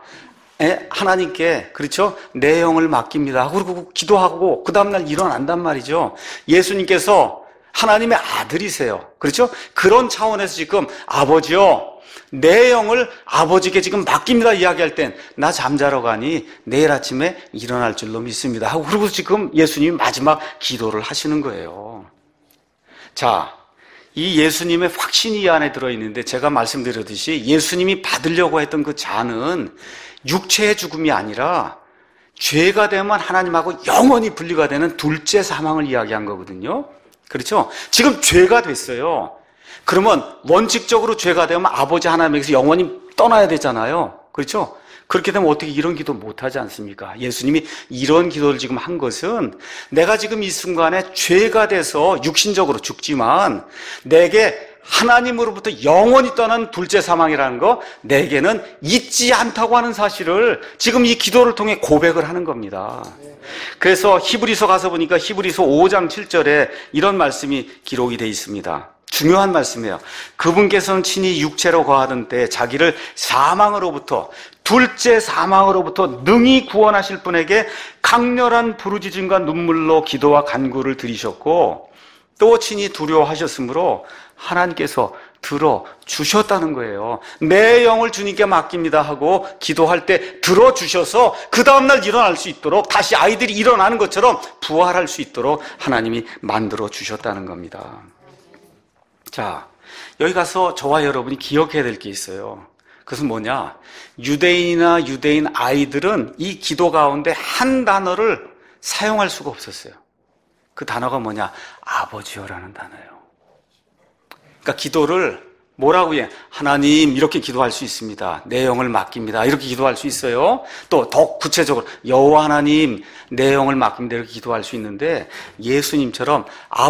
하나님께, 그렇죠? 내 영을 맡깁니다. 그리고 기도하고 그 다음날 일어난단 말이죠. 예수님께서 하나님의 아들이세요. 그렇죠? 그런 차원에서 지금 아버지요, 내 영을 아버지께 지금 맡깁니다 이야기할 땐 나 잠자러 가니 내일 아침에 일어날 줄로 믿습니다 하고, 그리고 지금 예수님이 마지막 기도를 하시는 거예요. 자, 이 예수님의 확신이 이 안에 들어있는데, 제가 말씀드렸듯이 예수님이 받으려고 했던 그 잔은 육체의 죽음이 아니라 죄가 되면 하나님하고 영원히 분리가 되는 둘째 사망을 이야기한 거거든요. 그렇죠? 지금 죄가 됐어요. 그러면 원칙적으로 죄가 되면 아버지 하나님에게서 영원히 떠나야 되잖아요. 그렇죠? 그렇게 되면 어떻게 이런 기도 못하지 않습니까? 예수님이 이런 기도를 지금 한 것은, 내가 지금 이 순간에 죄가 돼서 육신적으로 죽지만 내게 하나님으로부터 영원히 떠난 둘째 사망이라는 거, 내게는 있지 않다고 하는 사실을 지금 이 기도를 통해 고백을 하는 겁니다. 그래서 히브리서 가서 보니까 히브리서 5장 7절에 이런 말씀이 기록이 되어 있습니다. 중요한 말씀이에요. 그분께서는 친히 육체로 거하던 때 자기를 사망으로부터, 둘째 사망으로부터 능히 구원하실 분에게 강렬한 부르짖음과 눈물로 기도와 간구를 드리셨고, 또 친히 두려워하셨으므로 하나님께서 들어주셨다는 거예요. 내 영을 주님께 맡깁니다 하고 기도할 때 들어주셔서 그 다음날 일어날 수 있도록, 다시 아이들이 일어나는 것처럼 부활할 수 있도록 하나님이 만들어 주셨다는 겁니다. 자, 여기 가서 저와 여러분이 기억해야 될 게 있어요. 그것은 뭐냐? 유대인이나 유대인 아이들은 이 기도 가운데 한 단어를 사용할 수가 없었어요. 그 단어가 뭐냐? 아버지여라는 단어예요. 그러니까 기도를 뭐라고 해? 하나님, 이렇게 기도할 수 있습니다. 내 영을 맡깁니다. 이렇게 기도할 수 있어요. 또 더 구체적으로 여호와 하나님, 내 영을 맡깁니다. 이렇게 기도할 수 있는데, 예수님처럼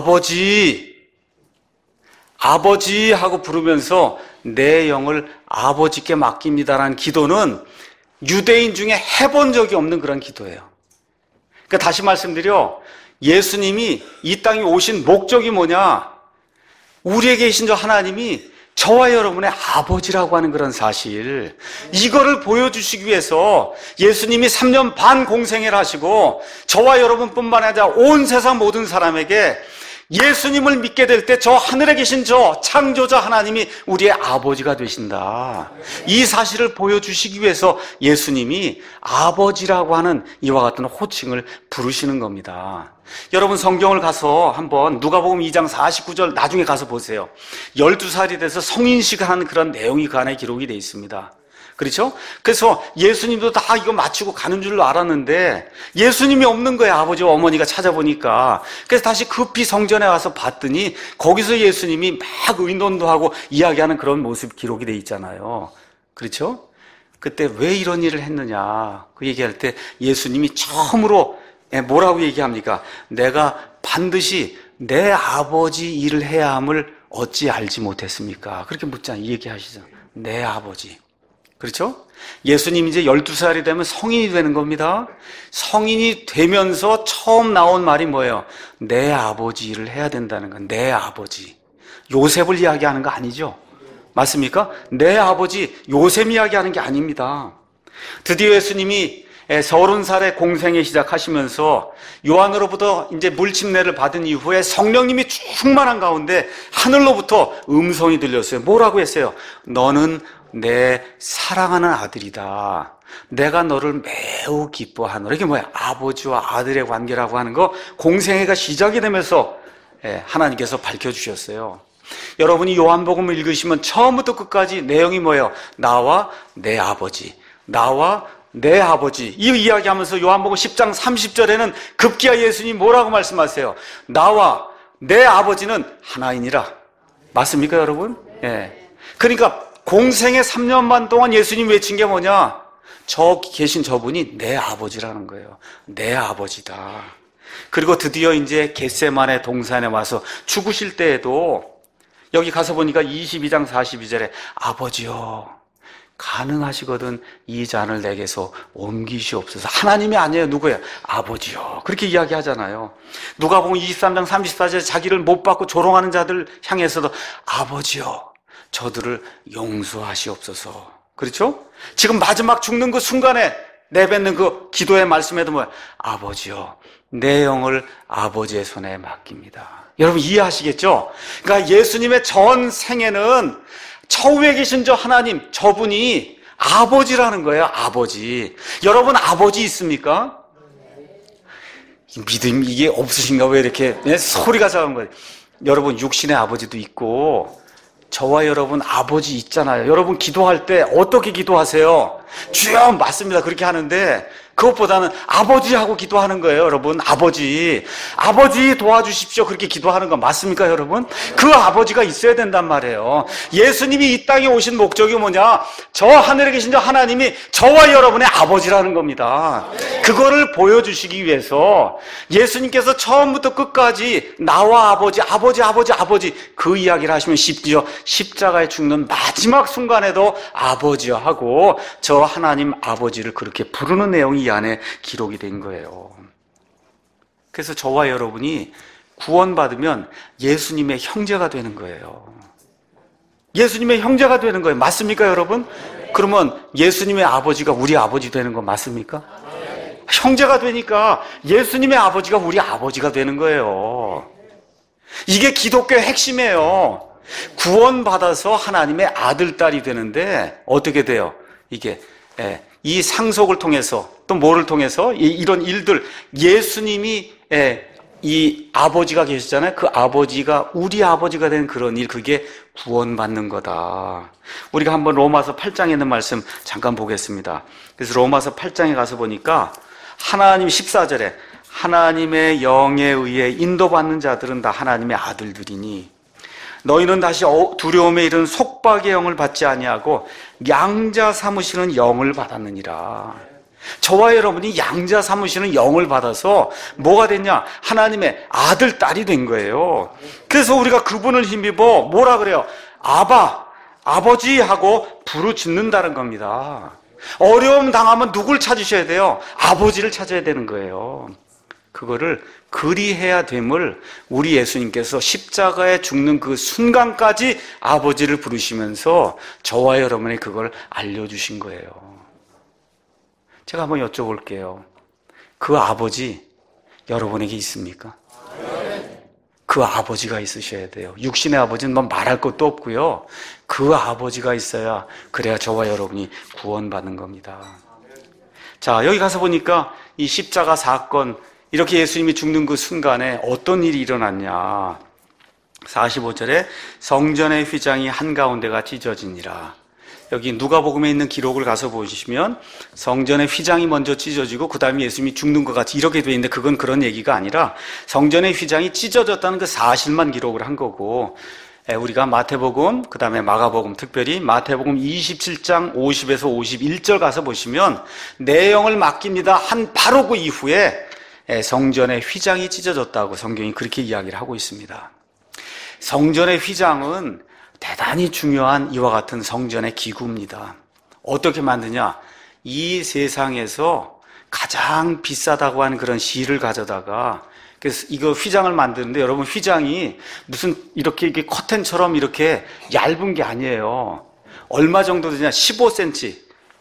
아버지 하고 부르면서 내 영을 아버지께 맡깁니다라는 기도는 유대인 중에 해본 적이 없는 그런 기도예요. 그러니까 다시 말씀드려, 예수님이 이 땅에 오신 목적이 뭐냐? 우리에게 계신 저 하나님이 저와 여러분의 아버지라고 하는 그런 사실, 이거를 보여주시기 위해서 예수님이 3년 반 공생애를 하시고 저와 여러분뿐만 아니라 온 세상 모든 사람에게 예수님을 믿게 될 때 저 하늘에 계신 저 창조자 하나님이 우리의 아버지가 되신다, 이 사실을 보여주시기 위해서 예수님이 아버지라고 하는 이와 같은 호칭을 부르시는 겁니다. 여러분 성경을 가서 한번 누가복음 2장 49절 나중에 가서 보세요. 12살이 돼서 성인식을 하는 그런 내용이 그 안에 기록이 되어 있습니다. 그렇죠? 그래서 예수님도 다 이거 마치고 가는 줄로 알았는데 예수님이 없는 거예요. 아버지와 어머니가 찾아보니까. 그래서 다시 급히 성전에 와서 봤더니 거기서 예수님이 막 의논도 하고 이야기하는 그런 모습 기록이 돼 있잖아요. 그렇죠? 그때 왜 이런 일을 했느냐 그 얘기할 때 예수님이 처음으로 뭐라고 얘기합니까? 내가 반드시 내 아버지 일을 해야 함을 어찌 알지 못했습니까? 그렇게 묻잖아요. 이 얘기하시죠. 내 아버지. 그렇죠? 예수님이 이제 12살이 되면 성인이 되는 겁니다. 성인이 되면서 처음 나온 말이 뭐예요? 내 아버지 일을 해야 된다는 건, 내 아버지. 요셉을 이야기하는 거 아니죠? 맞습니까? 내 아버지 요셉 이야기하는 게 아닙니다. 드디어 예수님이 30살에 공생애 시작하시면서 요한으로부터 이제 물침례를 받은 이후에 성령님이 충만한 가운데 하늘로부터 음성이 들렸어요. 뭐라고 했어요? 너는 내 사랑하는 아들이다. 내가 너를 매우 기뻐하노라. 이게 뭐야? 아버지와 아들의 관계라고 하는 거 공생애가 시작이 되면서 하나님께서 밝혀주셨어요. 여러분이 요한복음을 읽으시면 처음부터 끝까지 내용이 뭐예요? 나와 내 아버지, 나와 내 아버지. 이 이야기하면서 요한복음 10장 30절에는 급기야 예수님이 뭐라고 말씀하세요? 나와 내 아버지는 하나이니라. 맞습니까, 여러분? 예. 그러니까 공생의 3년 반 동안 예수님 외친 게 뭐냐? 저 계신 저분이 내 아버지라는 거예요. 내 아버지다. 그리고 드디어 이제 겟세마네 동산에 와서 죽으실 때에도 여기 가서 보니까 22장 42절에 아버지여 가능하시거든 이 잔을 내게서 옮기시옵소서. 하나님이 아니에요. 누구예요? 아버지요. 그렇게 이야기하잖아요. 누가복음 23장 34절에 자기를 못 받고 조롱하는 자들 향해서도 아버지요 저들을 용서하시옵소서. 그렇죠? 지금 마지막 죽는 그 순간에 내뱉는 그 기도의 말씀에도 뭐야? 아버지요 내 영을 아버지의 손에 맡깁니다. 여러분 이해하시겠죠? 그러니까 예수님의 전 생애는 처우에 계신 저 하나님, 저분이 아버지라는 거예요. 아버지. 여러분 아버지 있습니까? 믿음 이게 없으신가? 왜 이렇게 소리가 작은 거예요? 여러분 육신의 아버지도 있고 저와 여러분 아버지 있잖아요. 여러분 기도할 때 어떻게 기도하세요? 주여 맞습니다. 그렇게 하는데 그것보다는 아버지하고 기도하는 거예요, 여러분. 아버지 도와주십시오. 그렇게 기도하는 거 맞습니까, 여러분? 그 아버지가 있어야 된단 말이에요. 예수님이 이 땅에 오신 목적이 뭐냐? 저 하늘에 계신 저 하나님이 저와 여러분의 아버지라는 겁니다. 그거를 보여주시기 위해서 예수님께서 처음부터 끝까지 나와 아버지 그 이야기를 하시면 쉽죠. 십자가에 죽는 마지막 순간에도 아버지여 하고 저 하나님 아버지를 그렇게 부르는 내용이 이 안에 기록이 된 거예요. 그래서 저와 여러분이 구원받으면 예수님의 형제가 되는 거예요. 예수님의 형제가 되는 거예요. 맞습니까, 여러분? 그러면 예수님의 아버지가 우리 아버지 되는 거 맞습니까? 형제가 되니까 예수님의 아버지가 우리 아버지가 되는 거예요. 이게 기독교의 핵심이에요. 구원받아서 하나님의 아들, 딸이 되는데 어떻게 돼요? 이게 이 상속을 통해서 또 뭐를 통해서 이런 일들 예수님이 이 아버지가 계시잖아요. 그 아버지가 우리 아버지가 된 그런 일 그게 구원받는 거다. 우리가 한번 로마서 8장에 있는 말씀 잠깐 보겠습니다. 그래서 로마서 8장에 가서 보니까 하나님 14절에 하나님의 영에 의해 인도받는 자들은 다 하나님의 아들들이니 너희는 다시 두려움에 이른 속박의 영을 받지 아니하고 양자 삼으시는 영을 받았느니라. 저와 여러분이 양자 삼으시는 영을 받아서 뭐가 됐냐? 하나님의 아들, 딸이 된 거예요. 그래서 우리가 그분을 힘입어 뭐라 그래요? 아버지 하고 부르짖는다는 겁니다. 어려움 당하면 누굴 찾으셔야 돼요? 아버지를 찾아야 되는 거예요. 그거를 그리해야 됨을 우리 예수님께서 십자가에 죽는 그 순간까지 아버지를 부르시면서 저와 여러분이 그걸 알려주신 거예요. 제가 한번 여쭤볼게요. 그 아버지 여러분에게 있습니까? 그 아버지가 있으셔야 돼요. 육신의 아버지는 뭐 말할 것도 없고요. 그 아버지가 있어야 그래야 저와 여러분이 구원받는 겁니다. 자, 여기 가서 보니까 이 십자가 사건 이렇게 예수님이 죽는 그 순간에 어떤 일이 일어났냐. 45절에 성전의 휘장이 한가운데가 찢어지니라. 여기 누가복음에 있는 기록을 가서 보시면 성전의 휘장이 먼저 찢어지고 그 다음에 예수님이 죽는 것 같이 이렇게 돼 있는데 그건 그런 얘기가 아니라 성전의 휘장이 찢어졌다는 그 사실만 기록을 한 거고 우리가 마태복음 그 다음에 마가복음 특별히 마태복음 27장 50에서 51절 가서 보시면 내 영을 맡깁니다 한 바로 그 이후에 성전의 휘장이 찢어졌다고 성경이 그렇게 이야기를 하고 있습니다. 성전의 휘장은 대단히 중요한 이와 같은 성전의 기구입니다. 어떻게 만드냐? 이 세상에서 가장 비싸다고 하는 그런 실을 가져다가 그래서 이거 휘장을 만드는데 여러분 휘장이 무슨 이렇게 커튼처럼 이렇게 얇은 게 아니에요. 얼마 정도 되냐? 15cm.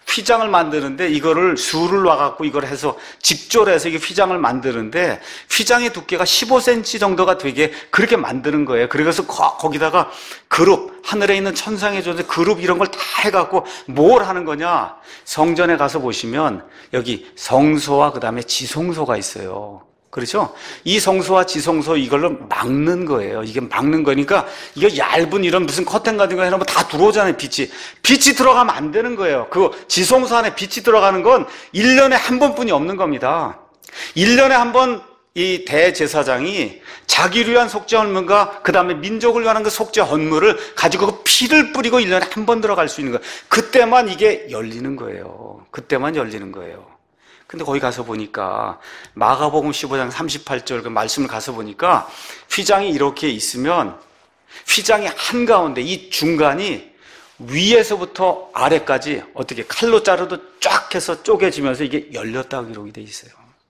휘장을 만드는데 이거를 수를 놔갖고 이걸 해서 직조해서 이게 휘장을 만드는데 휘장의 두께가 15cm 정도가 되게 그렇게 만드는 거예요. 그래서 거기다가 그룹, 하늘에 있는 천상의 존재 그룹 이런 걸 다 해갖고 뭘 하는 거냐? 성전에 가서 보시면 여기 성소와 그 다음에 지성소가 있어요. 그렇죠? 이 성소와 지성소 이걸로 막는 거예요. 이게 막는 거니까 이거 얇은 이런 무슨 커튼 같은 거 해놓으면 다 들어오잖아요. 빛이 들어가면 안 되는 거예요. 그 지성소 안에 빛이 들어가는 건 1년에 한 번뿐이 없는 겁니다. 1년에 한 번 이 대제사장이 자기를 위한 속죄 헌물과 그 다음에 민족을 위한 그 속죄 헌물을 가지고 그 피를 뿌리고 1년에 한 번 들어갈 수 있는 거예요. 그때만 이게 열리는 거예요. 그때만 열리는 거예요. 근데 거기 가서 보니까 마가복음 15장 38절 그 말씀을 가서 보니까 휘장이 이렇게 있으면 휘장이 한가운데 이 중간이 위에서부터 아래까지 어떻게 칼로 자르도 쫙 해서 쪼개지면서 이게 열렸다고 기록이 돼 있어요.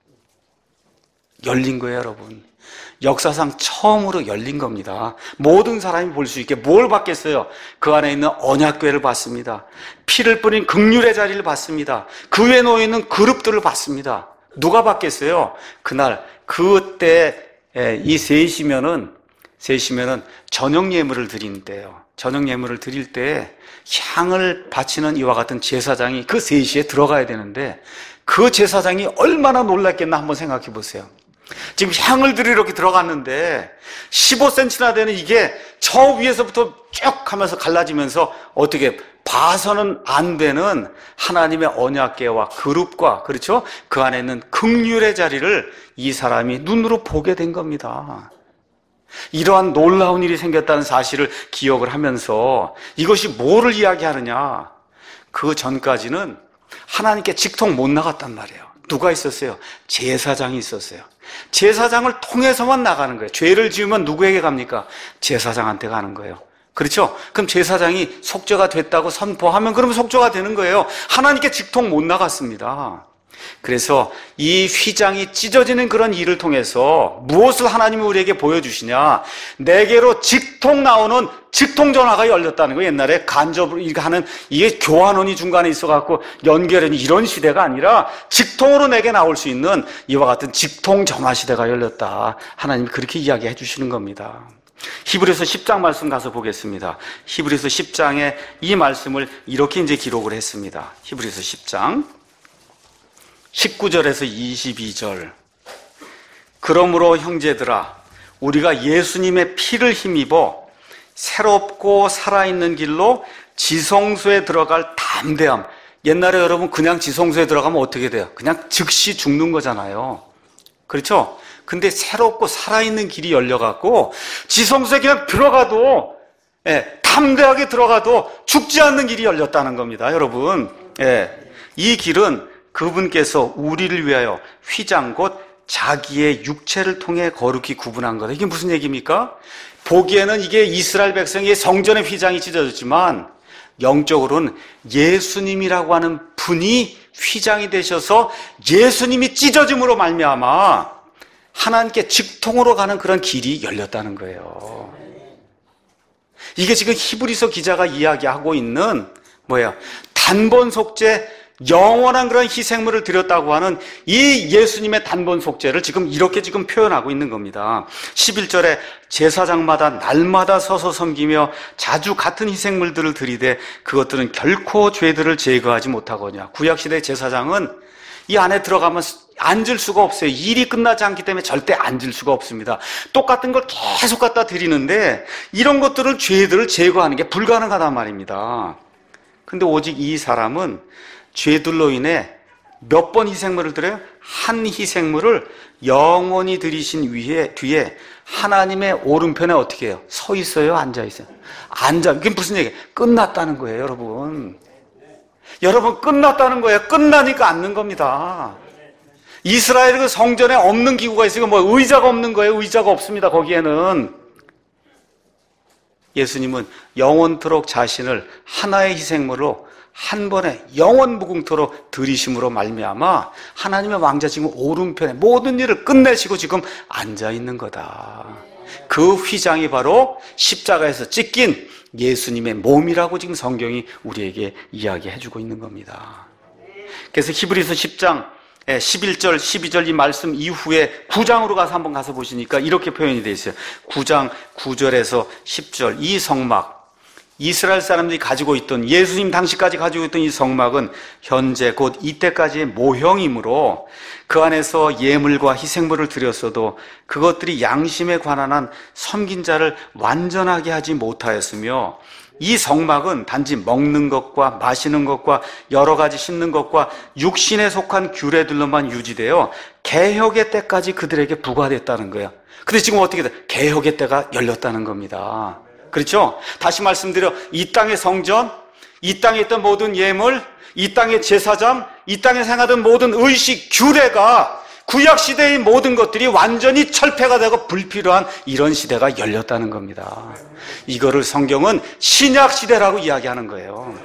열린 거예요, 여러분. 역사상 처음으로 열린 겁니다. 모든 사람이 볼 수 있게 뭘 받겠어요? 그 안에 있는 언약궤를 받습니다. 피를 뿌린 긍휼의 자리를 받습니다. 그 위에 놓여있는 그룹들을 받습니다. 누가 받겠어요? 그날 그때 이 셋이면은 저녁 예물을 드리는 때예요. 저녁 예물을 드릴 때 향을 바치는 이와 같은 제사장이 그 3시에 들어가야 되는데 그 제사장이 얼마나 놀랐겠나 한번 생각해 보세요. 지금 향을 들이러 이렇게 들어갔는데 15cm나 되는 이게 저 위에서부터 쭉 하면서 갈라지면서 어떻게 봐서는 안 되는 하나님의 언약궤와 그룹과 그렇죠? 그 안에 있는 긍휼의 자리를 이 사람이 눈으로 보게 된 겁니다. 이러한 놀라운 일이 생겼다는 사실을 기억을 하면서 이것이 뭐를 이야기하느냐? 그 전까지는 하나님께 직통 못 나갔단 말이에요. 누가 있었어요? 제사장이 있었어요. 제사장을 통해서만 나가는 거예요. 죄를 지으면 누구에게 갑니까? 제사장한테 가는 거예요. 그렇죠? 그럼 제사장이 속죄가 됐다고 선포하면 그러면 속죄가 되는 거예요. 하나님께 직통 못 나갔습니다. 그래서 이 휘장이 찢어지는 그런 일을 통해서 무엇을 하나님이 우리에게 보여주시냐? 내게로 직통 나오는 직통 전화가 열렸다는 거예요. 옛날에 간접으로 하는 이게 교환원이 중간에 있어갖고 연결하는 이런 시대가 아니라 직통으로 내게 나올 수 있는 이와 같은 직통 전화 시대가 열렸다. 하나님이 그렇게 이야기해 주시는 겁니다. 히브리서 10장 말씀 가서 보겠습니다. 히브리서 10장에 이 말씀을 이렇게 이제 기록을 했습니다. 히브리서 10장 19절에서 22절. 그러므로 형제들아, 우리가 예수님의 피를 힘입어 새롭고 살아있는 길로 지성소에 들어갈 담대함. 옛날에 여러분 그냥 지성소에 들어가면 어떻게 돼요? 그냥 즉시 죽는 거잖아요. 그렇죠? 근데 새롭고 살아있는 길이 열려갖고 지성소에 그냥 들어가도 담대하게 들어가도 죽지 않는 길이 열렸다는 겁니다. 여러분, 이 길은 그분께서 우리를 위하여 휘장 곧 자기의 육체를 통해 거룩히 구분한 거다. 이게 무슨 얘기입니까? 보기에는 이게 이스라엘 백성의 성전의 휘장이 찢어졌지만 영적으로는 예수님이라고 하는 분이 휘장이 되셔서 예수님이 찢어짐으로 말미암아 하나님께 직통으로 가는 그런 길이 열렸다는 거예요. 이게 지금 히브리서 기자가 이야기하고 있는 단번 속죄, 영원한 그런 희생물을 드렸다고 하는 이 예수님의 단번 속죄를 지금 이렇게 지금 표현하고 있는 겁니다. 11절에 제사장마다 날마다 서서 섬기며 자주 같은 희생물들을 드리되 그것들은 결코 죄들을 제거하지 못하거냐. 구약시대 제사장은 이 안에 들어가면 앉을 수가 없어요. 일이 끝나지 않기 때문에 절대 앉을 수가 없습니다. 똑같은 걸 계속 갖다 드리는데 이런 것들은 죄들을 제거하는 게 불가능하단 말입니다. 근데 오직 이 사람은 죄들로 인해 몇 번 희생물을 드려요? 한 희생물을 영원히 드리신 뒤에 하나님의 오른편에 어떻게 해요? 서 있어요? 앉아 있어요? 그게 무슨 얘기예요? 끝났다는 거예요, 여러분. 여러분, 끝났다는 거예요. 끝나니까 앉는 겁니다. 이스라엘 그 성전에 없는 기구가 있으니까 의자가 없는 거예요. 의자가 없습니다, 거기에는. 예수님은 영원토록 자신을 하나의 희생물로 한 번에 영원 무궁토로 들이심으로 말미암아 하나님의 왕자 지금 오른편에 모든 일을 끝내시고 지금 앉아 있는 거다. 그 휘장이 바로 십자가에서 찢긴 예수님의 몸이라고 지금 성경이 우리에게 이야기해 주고 있는 겁니다. 그래서 히브리서 10장 11절, 12절 이 말씀 이후에 9장으로 가서 한번 가서 보시니까 이렇게 표현이 되어 있어요. 9장 9절에서 10절 이 성막, 이스라엘 사람들이 가지고 있던, 예수님 당시까지 가지고 있던 이 성막은 현재 곧 이때까지의 모형이므로 그 안에서 예물과 희생물을 드렸어도 그것들이 양심에 관한 한 섬긴 자를 완전하게 하지 못하였으며, 이 성막은 단지 먹는 것과 마시는 것과 여러 가지 씹는 것과 육신에 속한 규례들로만 유지되어 개혁의 때까지 그들에게 부과됐다는 거예요. 근데 지금 어떻게 돼? 개혁의 때가 열렸다는 겁니다. 그렇죠? 다시 말씀드려, 이 땅의 성전, 이 땅에 있던 모든 예물, 이 땅의 제사장, 이 땅에 생하던 모든 의식, 규례가 구약시대의 모든 것들이 완전히 철폐가 되고 불필요한 이런 시대가 열렸다는 겁니다. 이거를 성경은 신약시대라고 이야기하는 거예요.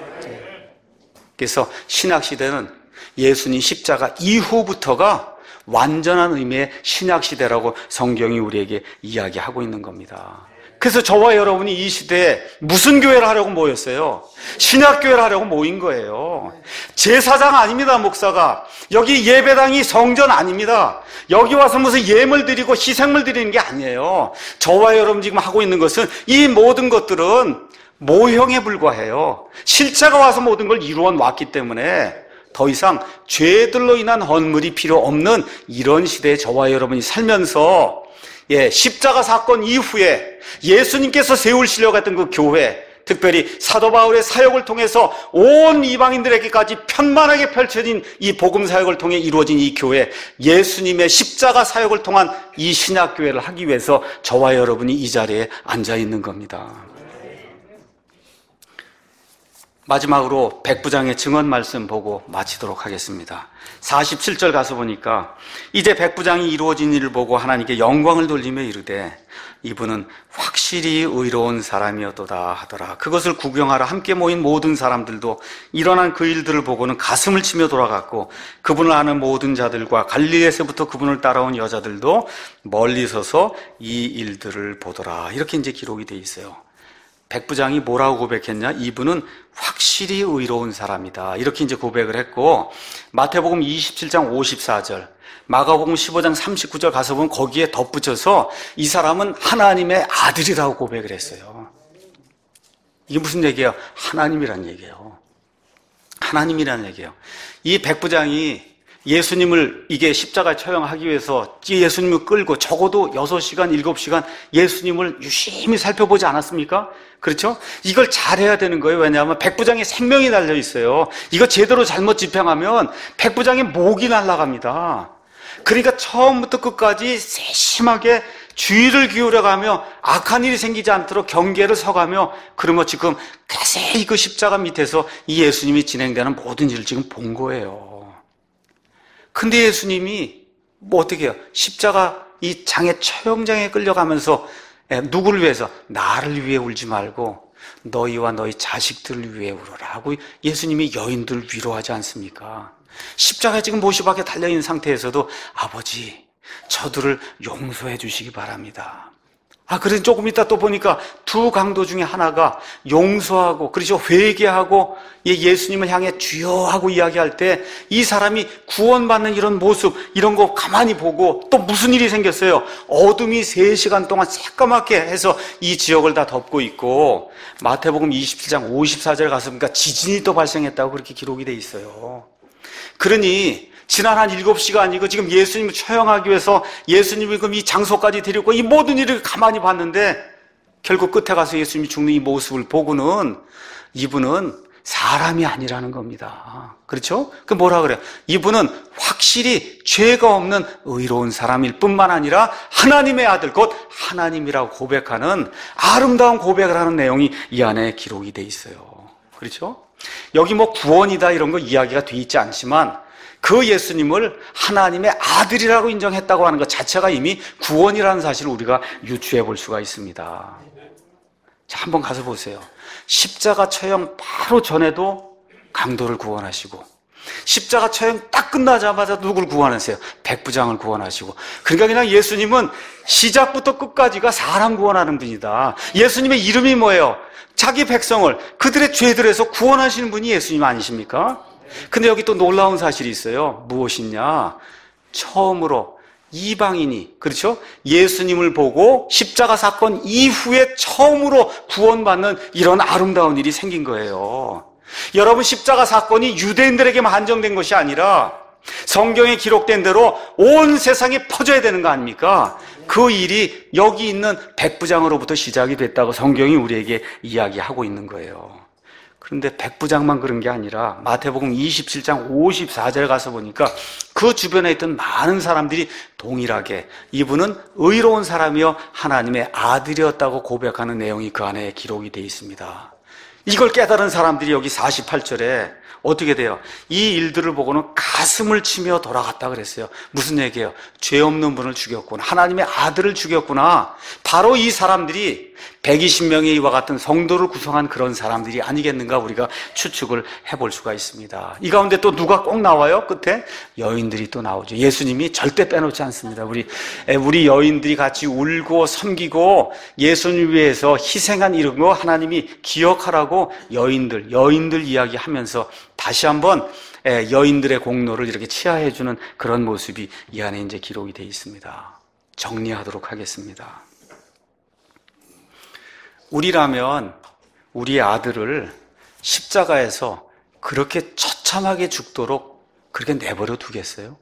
그래서 신약시대는 예수님 십자가 이후부터가 완전한 의미의 신약시대라고 성경이 우리에게 이야기하고 있는 겁니다. 그래서 저와 여러분이 이 시대에 무슨 교회를 하려고 모였어요? 신약교회를 하려고 모인 거예요. 제사장 아닙니다, 목사가. 여기 예배당이 성전 아닙니다. 여기 와서 무슨 예물 드리고 희생물 드리는 게 아니에요. 저와 여러분 지금 하고 있는 것은 이 모든 것들은 모형에 불과해요. 실체가 와서 모든 걸 이루어 왔기 때문에 더 이상 죄들로 인한 헌물이 필요 없는 이런 시대에 저와 여러분이 살면서 십자가 사건 이후에 예수님께서 세우시려고 했던 그 교회, 특별히 사도 바울의 사역을 통해서 온 이방인들에게까지 편만하게 펼쳐진 이 복음 사역을 통해 이루어진 이 교회, 예수님의 십자가 사역을 통한 이 신약교회를 하기 위해서 저와 여러분이 이 자리에 앉아 있는 겁니다. 마지막으로 백부장의 증언 말씀 보고 마치도록 하겠습니다. 47절 가서 보니까 이제 백부장이 이루어진 일을 보고 하나님께 영광을 돌리며 이르되 이분은 확실히 의로운 사람이었도다 하더라. 그것을 구경하러 함께 모인 모든 사람들도 일어난 그 일들을 보고는 가슴을 치며 돌아갔고 그분을 아는 모든 자들과 갈릴리에서부터 그분을 따라온 여자들도 멀리 서서 이 일들을 보더라. 이렇게 이제 기록이 돼 있어요. 백부장이 뭐라고 고백했냐? 이분은 확실히 의로운 사람이다. 이렇게 이제 고백을 했고, 마태복음 27장 54절, 마가복음 15장 39절 가서 보면 거기에 덧붙여서 이 사람은 하나님의 아들이라고 고백을 했어요. 이게 무슨 얘기예요? 하나님이란 얘기예요. 하나님이란 얘기예요. 이 백부장이 예수님을 이게 십자가에 처형하기 위해서 예수님을 끌고 적어도 6시간, 7시간 예수님을 유심히 살펴보지 않았습니까? 그렇죠? 이걸 잘해야 되는 거예요. 왜냐하면 백부장의 생명이 달려 있어요. 이거 제대로 잘못 집행하면 백부장의 목이 날아갑니다. 그러니까 처음부터 끝까지 세심하게 주의를 기울여가며 악한 일이 생기지 않도록 경계를 서가며 그러면 지금 자세히 그 십자가 밑에서 이 예수님이 진행되는 모든 일을 지금 본 거예요. 근데 예수님이 뭐 어떻게 해요? 십자가 이 장의 처형장에 끌려가면서 누구를 위해서? 나를 위해 울지 말고 너희와 너희 자식들을 위해 울어라 하고 예수님이 여인들을 위로하지 않습니까? 십자가에 지금 못이 박혀 달려있는 상태에서도 아버지 저들을 용서해 주시기 바랍니다. 그래서 조금 이따 또 보니까 두 강도 중에 하나가 용서하고, 그렇죠, 회개하고 예수님을 향해 주여 하고 이야기할 때 이 사람이 구원받는 이런 모습, 이런 거 가만히 보고 또 무슨 일이 생겼어요? 어둠이 3시간 동안 새까맣게 해서 이 지역을 다 덮고 있고, 마태복음 27장 54절 가서 보니까 지진이 또 발생했다고 그렇게 기록이 돼 있어요. 그러니 지난 한 7시간이고 지금 예수님을 처형하기 위해서 예수님을 그럼 이 장소까지 데리고 이 모든 일을 가만히 봤는데 결국 끝에 가서 예수님이 죽는 이 모습을 보고는 이분은 사람이 아니라는 겁니다. 그렇죠? 그 뭐라 그래요? 이분은 확실히 죄가 없는 의로운 사람일 뿐만 아니라 하나님의 아들, 곧 하나님이라고 고백하는 아름다운 고백을 하는 내용이 이 안에 기록이 돼 있어요. 그렇죠? 여기 뭐 구원이다 이런 거 이야기가 돼 있지 않지만 그 예수님을 하나님의 아들이라고 인정했다고 하는 것 자체가 이미 구원이라는 사실을 우리가 유추해 볼 수가 있습니다. 자, 한번 가서 보세요. 십자가 처형 바로 전에도 강도를 구원하시고, 십자가 처형 딱 끝나자마자 누굴 구원하세요? 백부장을 구원하시고. 그러니까 그냥 예수님은 시작부터 끝까지가 사람 구원하는 분이다. 예수님의 이름이 뭐예요? 자기 백성을 그들의 죄들에서 구원하시는 분이 예수님 아니십니까? 근데 여기 또 놀라운 사실이 있어요. 무엇이냐? 처음으로 이방인이, 그렇죠? 예수님을 보고 십자가 사건 이후에 처음으로 구원받는 이런 아름다운 일이 생긴 거예요. 여러분, 십자가 사건이 유대인들에게만 한정된 것이 아니라 성경에 기록된 대로 온 세상에 퍼져야 되는 거 아닙니까? 그 일이 여기 있는 백부장으로부터 시작이 됐다고 성경이 우리에게 이야기하고 있는 거예요. 그런데 백부장만 그런 게 아니라 마태복음 27장 54절 가서 보니까 그 주변에 있던 많은 사람들이 동일하게 이분은 의로운 사람이요 하나님의 아들이었다고 고백하는 내용이 그 안에 기록이 되어 있습니다. 이걸 깨달은 사람들이 여기 48절에 어떻게 돼요? 이 일들을 보고는 가슴을 치며 돌아갔다 그랬어요. 무슨 얘기예요? 죄 없는 분을 죽였구나. 하나님의 아들을 죽였구나. 바로 이 사람들이 120명의 이와 같은 성도를 구성한 그런 사람들이 아니겠는가 우리가 추측을 해볼 수가 있습니다. 이 가운데 또 누가 꼭 나와요? 끝에 여인들이 또 나오죠. 예수님이 절대 빼놓지 않습니다. 우리 여인들이 같이 울고 섬기고 예수님 위해서 희생한 이런 거 하나님이 기억하라고 여인들 이야기하면서 다시 한번 여인들의 공로를 이렇게 치하해주는 그런 모습이 이 안에 이제 기록이 되어 있습니다. 정리하도록 하겠습니다. 우리라면 우리의 아들을 십자가에서 그렇게 처참하게 죽도록 그렇게 내버려 두겠어요?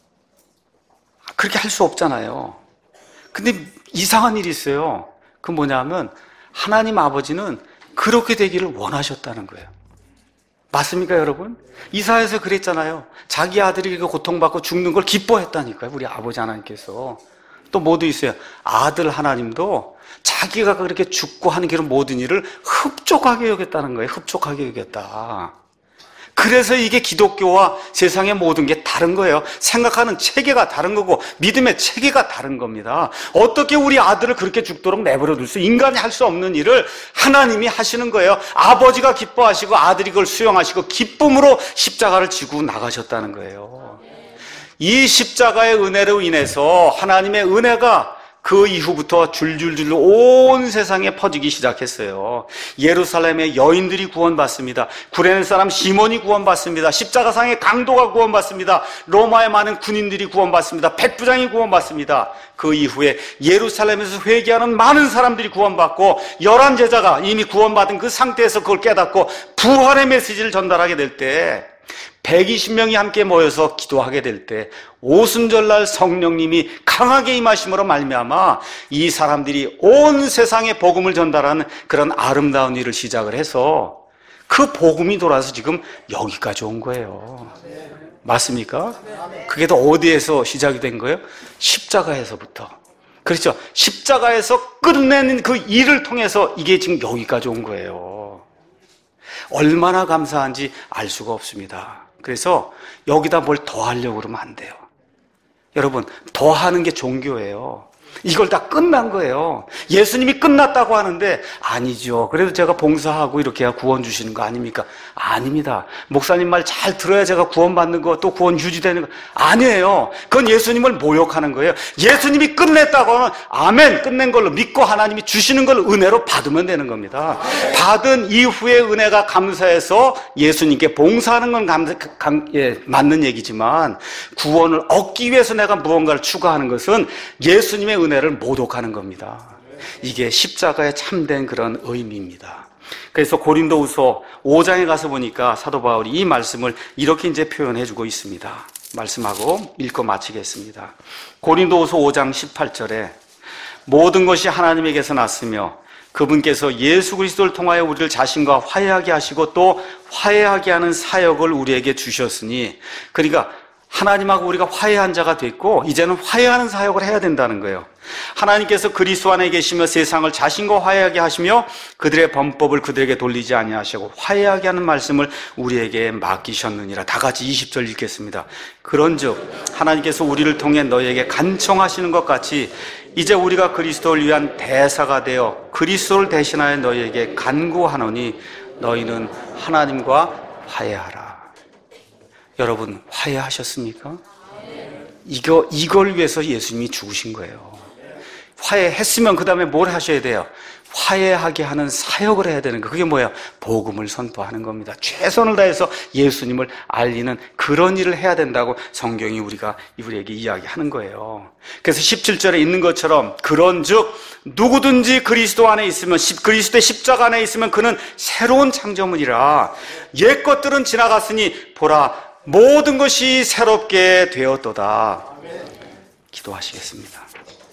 그렇게 할 수 없잖아요. 근데 이상한 일이 있어요. 그건 뭐냐면 하나님 아버지는 그렇게 되기를 원하셨다는 거예요. 맞습니까, 여러분? 이사야에서 그랬잖아요. 자기 아들이 고통받고 죽는 걸 기뻐했다니까요. 우리 아버지 하나님께서. 또 뭐도 있어요. 아들 하나님도 자기가 그렇게 죽고 하는 그런 모든 일을 흡족하게 여겼다는 거예요. 흡족하게 여겼다. 그래서 이게 기독교와 세상의 모든 게 다른 거예요. 생각하는 체계가 다른 거고 믿음의 체계가 다른 겁니다. 어떻게 우리 아들을 그렇게 죽도록 내버려 둘 수, 인간이 할 수 없는 일을 하나님이 하시는 거예요. 아버지가 기뻐하시고 아들이 그걸 수용하시고 기쁨으로 십자가를 지고 나가셨다는 거예요. 이 십자가의 은혜로 인해서 하나님의 은혜가 그 이후부터 줄줄줄 온 세상에 퍼지기 시작했어요. 예루살렘의 여인들이 구원받습니다. 구레네 사람 시몬이 구원받습니다. 십자가상의 강도가 구원받습니다. 로마의 많은 군인들이 구원받습니다. 백부장이 구원받습니다. 그 이후에 예루살렘에서 회개하는 많은 사람들이 구원받고 11 제자가 이미 구원받은 그 상태에서 그걸 깨닫고 부활의 메시지를 전달하게 될 때 120명이 함께 모여서 기도하게 될 때 오순절날 성령님이 강하게 임하심으로 말미암아 이 사람들이 온 세상에 복음을 전달하는 그런 아름다운 일을 시작을 해서 그 복음이 돌아서 지금 여기까지 온 거예요. 맞습니까? 그게 또 어디에서 시작이 된 거예요? 십자가에서부터. 그렇죠? 십자가에서 끝내는 그 일을 통해서 이게 지금 여기까지 온 거예요. 얼마나 감사한지 알 수가 없습니다. 그래서 여기다 뭘 더 하려고 그러면 안 돼요. 여러분, 더 하는 게 종교예요. 이걸 다 끝난 거예요. 예수님이 끝났다고 하는데 아니죠. 그래도 제가 봉사하고 이렇게 해야 구원 주시는 거 아닙니까? 아닙니다. 목사님 말 잘 들어야 제가 구원받는 거, 또 구원 유지되는 거 아니에요. 그건 예수님을 모욕하는 거예요. 예수님이 끝냈다고 하면 아멘, 끝낸 걸로 믿고 하나님이 주시는 걸 은혜로 받으면 되는 겁니다. 받은 이후의 은혜가 감사해서 예수님께 봉사하는 건 맞는 얘기지만 구원을 얻기 위해서 내가 무언가를 추가하는 것은 예수님의 은혜를 모독하는 겁니다. 이게 십자가의 참된 그런 의미입니다. 그래서 고린도후서 5장에 가서 보니까 사도 바울이 이 말씀을 이렇게 이제 표현해 주고 있습니다. 말씀하고 읽고 마치겠습니다. 고린도후서 5장 18절에 모든 것이 하나님에게서 났으며 그분께서 예수 그리스도를 통하여 우리를 자신과 화해하게 하시고 또 화해하게 하는 사역을 우리에게 주셨으니, 그러니까 하나님하고 우리가 화해한 자가 됐고 이제는 화해하는 사역을 해야 된다는 거예요. 하나님께서 그리스도 안에 계시며 세상을 자신과 화해하게 하시며 그들의 범법을 그들에게 돌리지 아니하시고 화해하게 하는 말씀을 우리에게 맡기셨느니라. 다 같이 20절 읽겠습니다. 그런즉 하나님께서 우리를 통해 너희에게 간청하시는 것 같이 이제 우리가 그리스도를 위한 대사가 되어 그리스도를 대신하여 너희에게 간구하노니 너희는 하나님과 화해하라. 여러분, 화해하셨습니까? 이걸 위해서 예수님이 죽으신 거예요. 화해했으면 그 다음에 뭘 하셔야 돼요? 화해하게 하는 사역을 해야 되는 거. 그게 뭐예요? 복음을 선포하는 겁니다. 최선을 다해서 예수님을 알리는 그런 일을 해야 된다고 성경이 우리에게 이야기하는 거예요. 그래서 17절에 있는 것처럼 그런즉 누구든지 그리스도 안에 있으면, 그리스도의 십자가 안에 있으면 그는 새로운 창조물이라. 옛 것들은 지나갔으니 보라 모든 것이 새롭게 되었도다. 기도하시겠습니다.